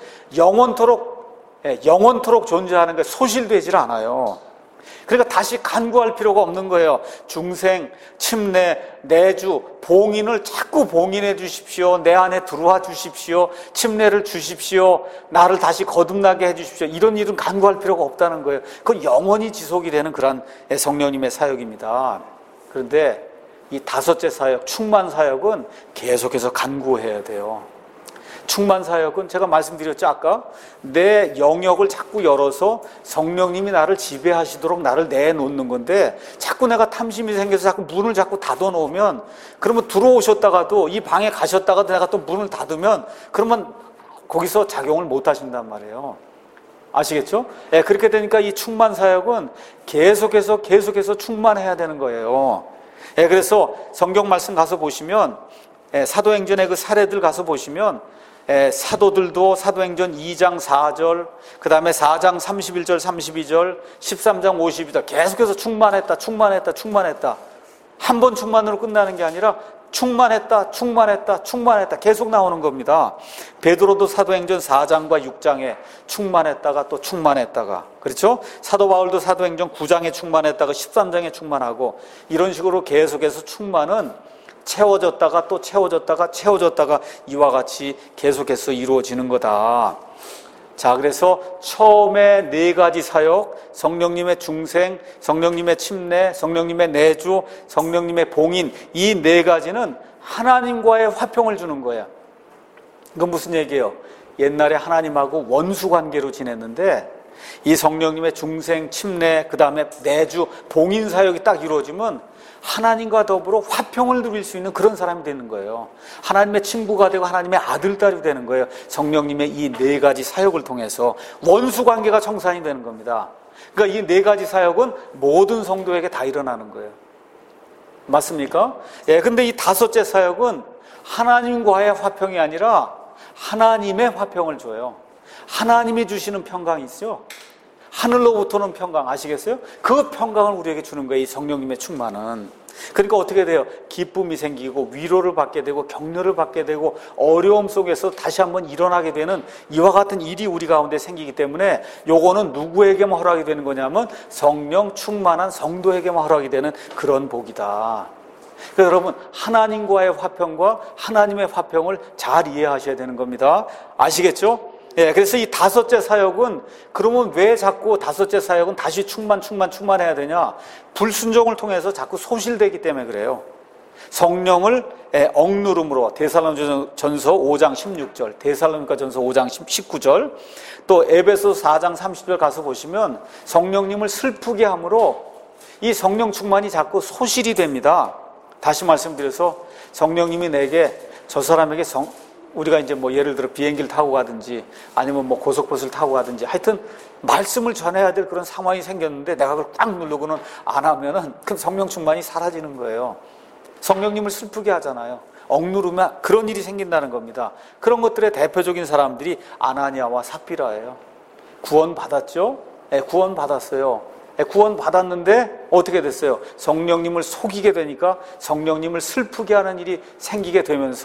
영원토록 존재하는 게 소실되질 않아요. 그러니까 다시 간구할 필요가 없는 거예요. 중생, 침례, 내주, 봉인을 자꾸 봉인해 주십시오. 내 안에 들어와 주십시오. 침례를 주십시오. 나를 다시 거듭나게 해 주십시오. 이런 일은 간구할 필요가 없다는 거예요. 그건 영원히 지속이 되는 그런 성령님의 사역입니다. 그런데 이 다섯째 사역, 충만 사역은 계속해서 간구해야 돼요. 충만 사역은 제가 말씀드렸죠, 아까. 내 영역을 자꾸 열어서 성령님이 나를 지배하시도록 나를 내놓는 건데, 자꾸 내가 탐심이 생겨서 자꾸 문을 자꾸 닫아 놓으면, 그러면 들어오셨다가도 이 방에 가셨다가도 내가 또 문을 닫으면, 그러면 거기서 작용을 못 하신단 말이에요. 아시겠죠? 그렇게 되니까 이 충만 사역은 계속해서 충만해야 되는 거예요. 그래서 성경 말씀 가서 보시면, 사도행전의 그 사례들 가서 보시면, 사도들도 사도행전 2장 4절, 그 다음에 4장 31절 32절, 13장 52절 계속해서 충만했다. 한 번 충만으로 끝나는 게 아니라 충만했다 계속 나오는 겁니다. 베드로도 사도행전 4장과 6장에 충만했다가 또 충만했다가, 그렇죠? 사도 바울도 사도행전 9장에 충만했다가 13장에 충만하고, 이런 식으로 계속해서 충만은 채워졌다가 또 채워졌다가 이와 같이 계속해서 이루어지는 거다. 자, 그래서 처음에 네 가지 사역, 성령님의 중생, 성령님의 침례, 성령님의 내주, 성령님의 봉인, 이 네 가지는 하나님과의 화평을 주는 거야. 이건 무슨 얘기예요? 옛날에 하나님하고 원수 관계로 지냈는데 이 성령님의 중생, 침례, 그 다음에 내주, 봉인 사역이 딱 이루어지면 하나님과 더불어 화평을 누릴 수 있는 그런 사람이 되는 거예요. 하나님의 친구가 되고 하나님의 아들딸이 되는 거예요. 성령님의 이 네 가지 사역을 통해서 원수 관계가 청산이 되는 겁니다. 그러니까 이 네 가지 사역은 모든 성도에게 다 일어나는 거예요. 맞습니까? 근데 이 다섯째 사역은 하나님과의 화평이 아니라 하나님의 화평을 줘요. 하나님이 주시는 평강이 있죠. 하늘로부터는 평강, 아시겠어요? 그 평강을 우리에게 주는 거예요, 이 성령님의 충만은. 그러니까 어떻게 돼요? 기쁨이 생기고 위로를 받게 되고 격려를 받게 되고 어려움 속에서 다시 한번 일어나게 되는 이와 같은 일이 우리 가운데 생기기 때문에, 요거는 누구에게만 허락이 되는 거냐면 성령 충만한 성도에게만 허락이 되는 그런 복이다. 그러니까 여러분, 하나님과의 화평과 하나님의 화평을 잘 이해하셔야 되는 겁니다. 아시겠죠? 그래서 이 다섯째 사역은, 그러면 왜 자꾸 다섯째 사역은 다시 충만해야 되냐? 불순종을 통해서 자꾸 소실되기 때문에 그래요. 성령을 억누름으로, 데살로니가전서 5장 16절, 데살로니가전서 5장 19절, 또 에베소서 4장 30절 가서 보시면 성령님을 슬프게 함으로 이 성령 충만이 자꾸 소실이 됩니다. 다시 말씀드려서 성령님이 내게, 저 사람에게 우리가 이제 뭐 예를 들어 비행기를 타고 가든지 아니면 뭐 고속버스를 타고 가든지 하여튼 말씀을 전해야 될 그런 상황이 생겼는데 내가 그걸 꽉 누르고는 안 하면은 그럼 성령 충만이 사라지는 거예요. 성령님을 슬프게 하잖아요. 억누르면 그런 일이 생긴다는 겁니다. 그런 것들의 대표적인 사람들이 아나니아와 삽비라예요. 구원 받았죠? 구원 받았어요. 구원 받았는데 어떻게 됐어요? 성령님을 속이게 되니까 성령님을 슬프게 하는 일이 생기게 되면서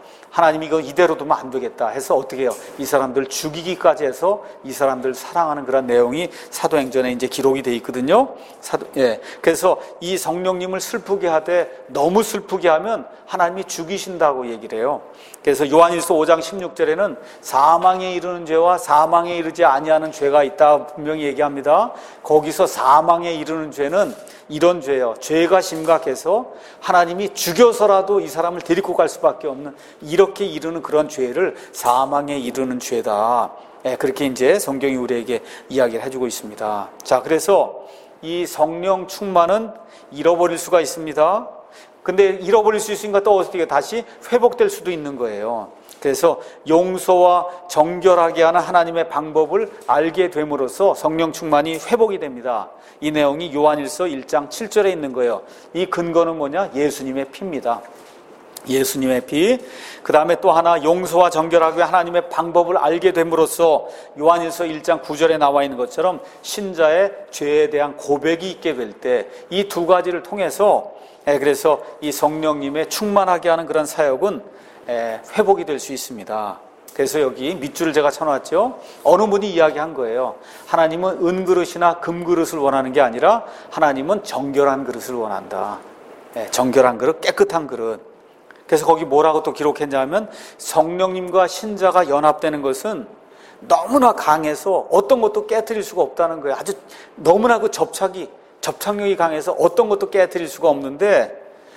하나님이 이거 이대로 두면 안 되겠다 해서 어떻게 해요? 이 사람들 죽이기까지 해서 이 사람들 사랑하는 그런 내용이 사도행전에 이제 기록이 돼 있거든요. 그래서 이 성령님을 슬프게 하되 너무 슬프게 하면 하나님이 죽이신다고 얘기를 해요. 그래서 요한일서 5장 16절에는 사망에 이르는 죄와 사망에 이르지 아니하는 죄가 있다 분명히 얘기합니다. 거기서 사망에 이르는 죄는 이런 죄예요. 죄가 심각해서 하나님이 죽여서라도 이 사람을 데리고 갈 수밖에 없는 이렇게 이르는 그런 죄를 사망에 이르는 죄다. 그렇게 이제 성경이 우리에게 이야기를 해주고 있습니다. 자, 그래서 이 성령 충만은 잃어버릴 수가 있습니다. 근데 잃어버릴 수 있으니까 또 어떻게 다시 회복될 수도 있는 거예요. 그래서 용서와 정결하게 하는 하나님의 방법을 알게 됨으로써 성령 충만이 회복이 됩니다. 이 내용이 요한일서 1장 7절에 있는 거예요. 이 근거는 뭐냐? 예수님의 피입니다. 예수님의 피. 그 다음에 또 하나 용서와 정결하게 하나님의 방법을 알게 됨으로써 요한일서 1장 9절에 나와 있는 것처럼 신자의 죄에 대한 고백이 있게 될 때 이 두 가지를 통해서 그래서 이 성령님의 충만하게 하는 그런 사역은 회복이 될 수 있습니다. 그래서 여기 밑줄을 제가 쳐놨죠. 어느 분이 이야기한 거예요. 하나님은 은그릇이나 금그릇을 원하는 게 아니라 하나님은 정결한 그릇을 원한다. 정결한 그릇, 깨끗한 그릇. 그래서 거기 뭐라고 또 기록했냐면 성령님과 신자가 연합되는 것은 너무나 강해서 어떤 것도 깨트릴 수가 없다는 거예요. 아주 너무나 그 접착력이 강해서 어떤 것도 깨트릴 수가 없는데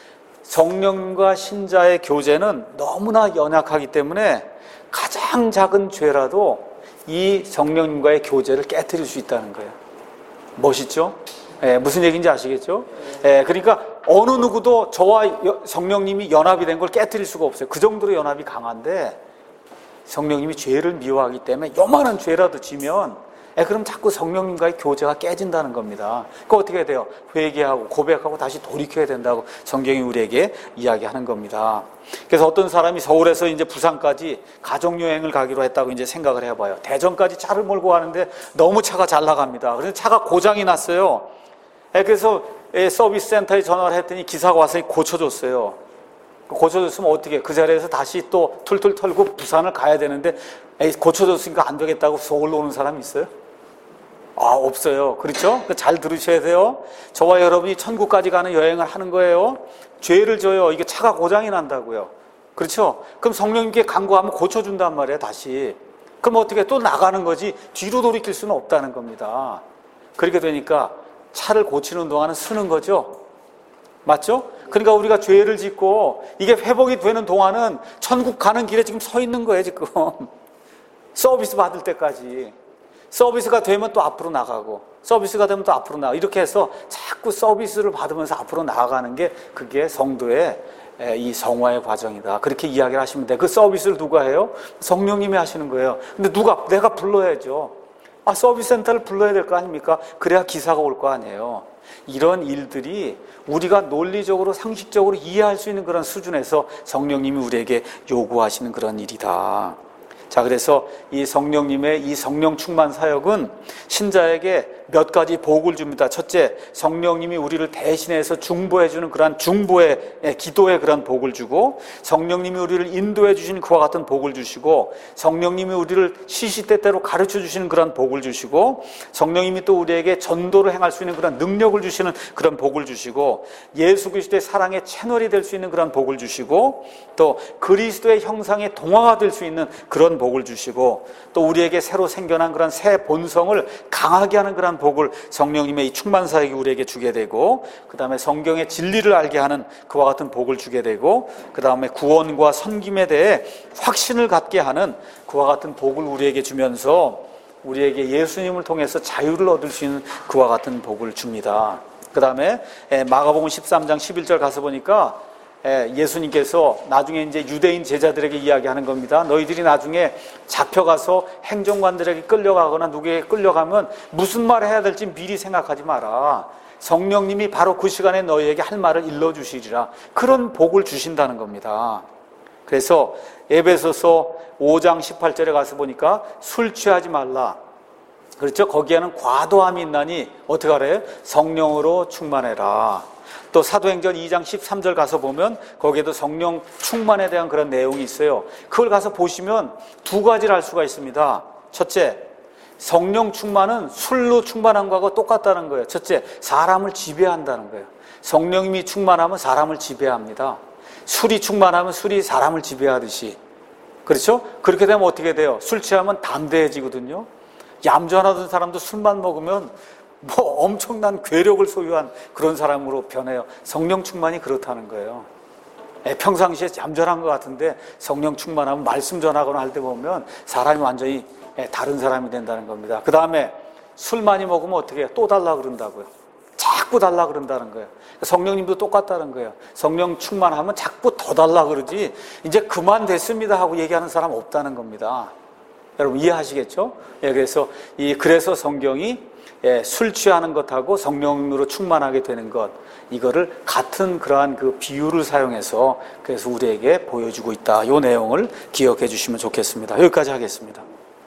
성령과 신자의 교제는 너무나 연약하기 때문에 가장 작은 죄라도 이 성령님과의 교제를 깨트릴 수 있다는 거예요. 멋있죠? 무슨 얘기인지 아시겠죠? 그러니까 어느 누구도 저와 성령님이 연합이 된 걸 깨트릴 수가 없어요. 그 정도로 연합이 강한데 성령님이 죄를 미워하기 때문에 요만한 죄라도 지면 그럼 자꾸 성령님과의 교제가 깨진다는 겁니다. 그거 어떻게 해야 돼요? 회개하고 고백하고 다시 돌이켜야 된다고 성경이 우리에게 이야기하는 겁니다. 그래서 어떤 사람이 서울에서 이제 부산까지 가족여행을 가기로 했다고 이제 생각을 해봐요. 대전까지 차를 몰고 가는데 너무 차가 잘 나갑니다. 그래서 차가 고장이 났어요. 그래서 서비스 센터에 전화를 했더니 기사가 와서 고쳐줬어요. 고쳐줬으면 어떻게 그 자리에서 다시 또 툴툴 털고 부산을 가야 되는데 고쳐줬으니까 안 되겠다고 서울로 오는 사람이 있어요? 없어요. 그렇죠? 잘 들으셔야 돼요. 저와 여러분이 천국까지 가는 여행을 하는 거예요. 죄를 져요. 이게 차가 고장이 난다고요. 그렇죠? 그럼 성령님께 간구하면 고쳐준단 말이에요, 다시. 그럼 어떻게 또 나가는 거지 뒤로 돌이킬 수는 없다는 겁니다. 그렇게 되니까 차를 고치는 동안은 쓰는 거죠. 맞죠? 그러니까 우리가 죄를 짓고 이게 회복이 되는 동안은 천국 가는 길에 지금 서 있는 거예요, 지금. 서비스 받을 때까지. 서비스가 되면 또 앞으로 나가고 서비스가 되면 또 앞으로 나가고 이렇게 해서 자꾸 서비스를 받으면서 앞으로 나아가는 게 그게 성도의 이 성화의 과정이다. 그렇게 이야기를 하시면 돼요. 그 서비스를 누가 해요? 성령님이 하시는 거예요. 근데 내가 불러야죠. 서비스 센터를 불러야 될 거 아닙니까? 그래야 기사가 올 거 아니에요. 이런 일들이 우리가 논리적으로 상식적으로 이해할 수 있는 그런 수준에서 성령님이 우리에게 요구하시는 그런 일이다. 자, 그래서 이 성령님의 이 성령 충만 사역은 신자에게 몇 가지 복을 줍니다. 첫째, 성령님이 우리를 대신해서 중보해주는 그러한 중보의 기도의 그런 복을 주고, 성령님이 우리를 인도해 주시는 그와 같은 복을 주시고, 성령님이 우리를 시시때때로 가르쳐 주시는 그런 복을 주시고, 성령님이 또 우리에게 전도를 행할 수 있는 그런 능력을 주시는 그런 복을 주시고, 예수 그리스도의 사랑의 채널이 될 수 있는 그런 복을 주시고, 또 그리스도의 형상의 동화가 될 수 있는 그런 복을 주시고, 또 우리에게 새로 생겨난 그런 새 본성을 강하게 하는 그런 복을 성령님의 이 충만 사역이 우리에게 주게 되고, 그 다음에 성경의 진리를 알게 하는 그와 같은 복을 주게 되고, 그 다음에 구원과 섬김에 대해 확신을 갖게 하는 그와 같은 복을 우리에게 주면서 우리에게 예수님을 통해서 자유를 얻을 수 있는 그와 같은 복을 줍니다. 그 다음에 마가복음 13장 11절 가서 보니까 예수님께서 나중에 이제 유대인 제자들에게 이야기하는 겁니다. 너희들이 나중에 잡혀가서 행정관들에게 끌려가거나 누구에게 끌려가면 무슨 말을 해야 될지 미리 생각하지 마라. 성령님이 바로 그 시간에 너희에게 할 말을 일러주시리라. 그런 복을 주신다는 겁니다. 그래서 에베소서 5장 18절에 가서 보니까 술 취하지 말라. 그렇죠? 거기에는 과도함이 있나니 어떻게 하래요? 성령으로 충만해라. 또 사도행전 2장 13절 가서 보면 거기에도 성령 충만에 대한 그런 내용이 있어요. 그걸 가서 보시면 두 가지를 알 수가 있습니다. 첫째, 성령 충만은 술로 충만한 거하고 똑같다는 거예요. 첫째, 사람을 지배한다는 거예요. 성령님이 충만하면 사람을 지배합니다. 술이 충만하면 술이 사람을 지배하듯이. 그렇죠? 그렇게 되면 어떻게 돼요? 술 취하면 담대해지거든요. 얌전하던 사람도 술만 먹으면 뭐 엄청난 괴력을 소유한 그런 사람으로 변해요. 성령 충만이 그렇다는 거예요. 평상시에 얌전한 것 같은데 성령 충만하면 말씀 전하거나 할 때 보면 사람이 완전히 다른 사람이 된다는 겁니다. 그 다음에 술 많이 먹으면 어떻게 해요? 또 달라 그런다고요. 자꾸 달라 그런다는 거예요. 성령님도 똑같다는 거예요. 성령 충만하면 자꾸 더 달라 그러지 이제 그만 됐습니다 하고 얘기하는 사람 없다는 겁니다. 여러분 이해하시겠죠? 그래서 성경이 술 취하는 것하고 성령으로 충만하게 되는 것, 이거를 같은 그러한 그 비유를 사용해서 그래서 우리에게 보여주고 있다. 이 내용을 기억해 주시면 좋겠습니다. 여기까지 하겠습니다.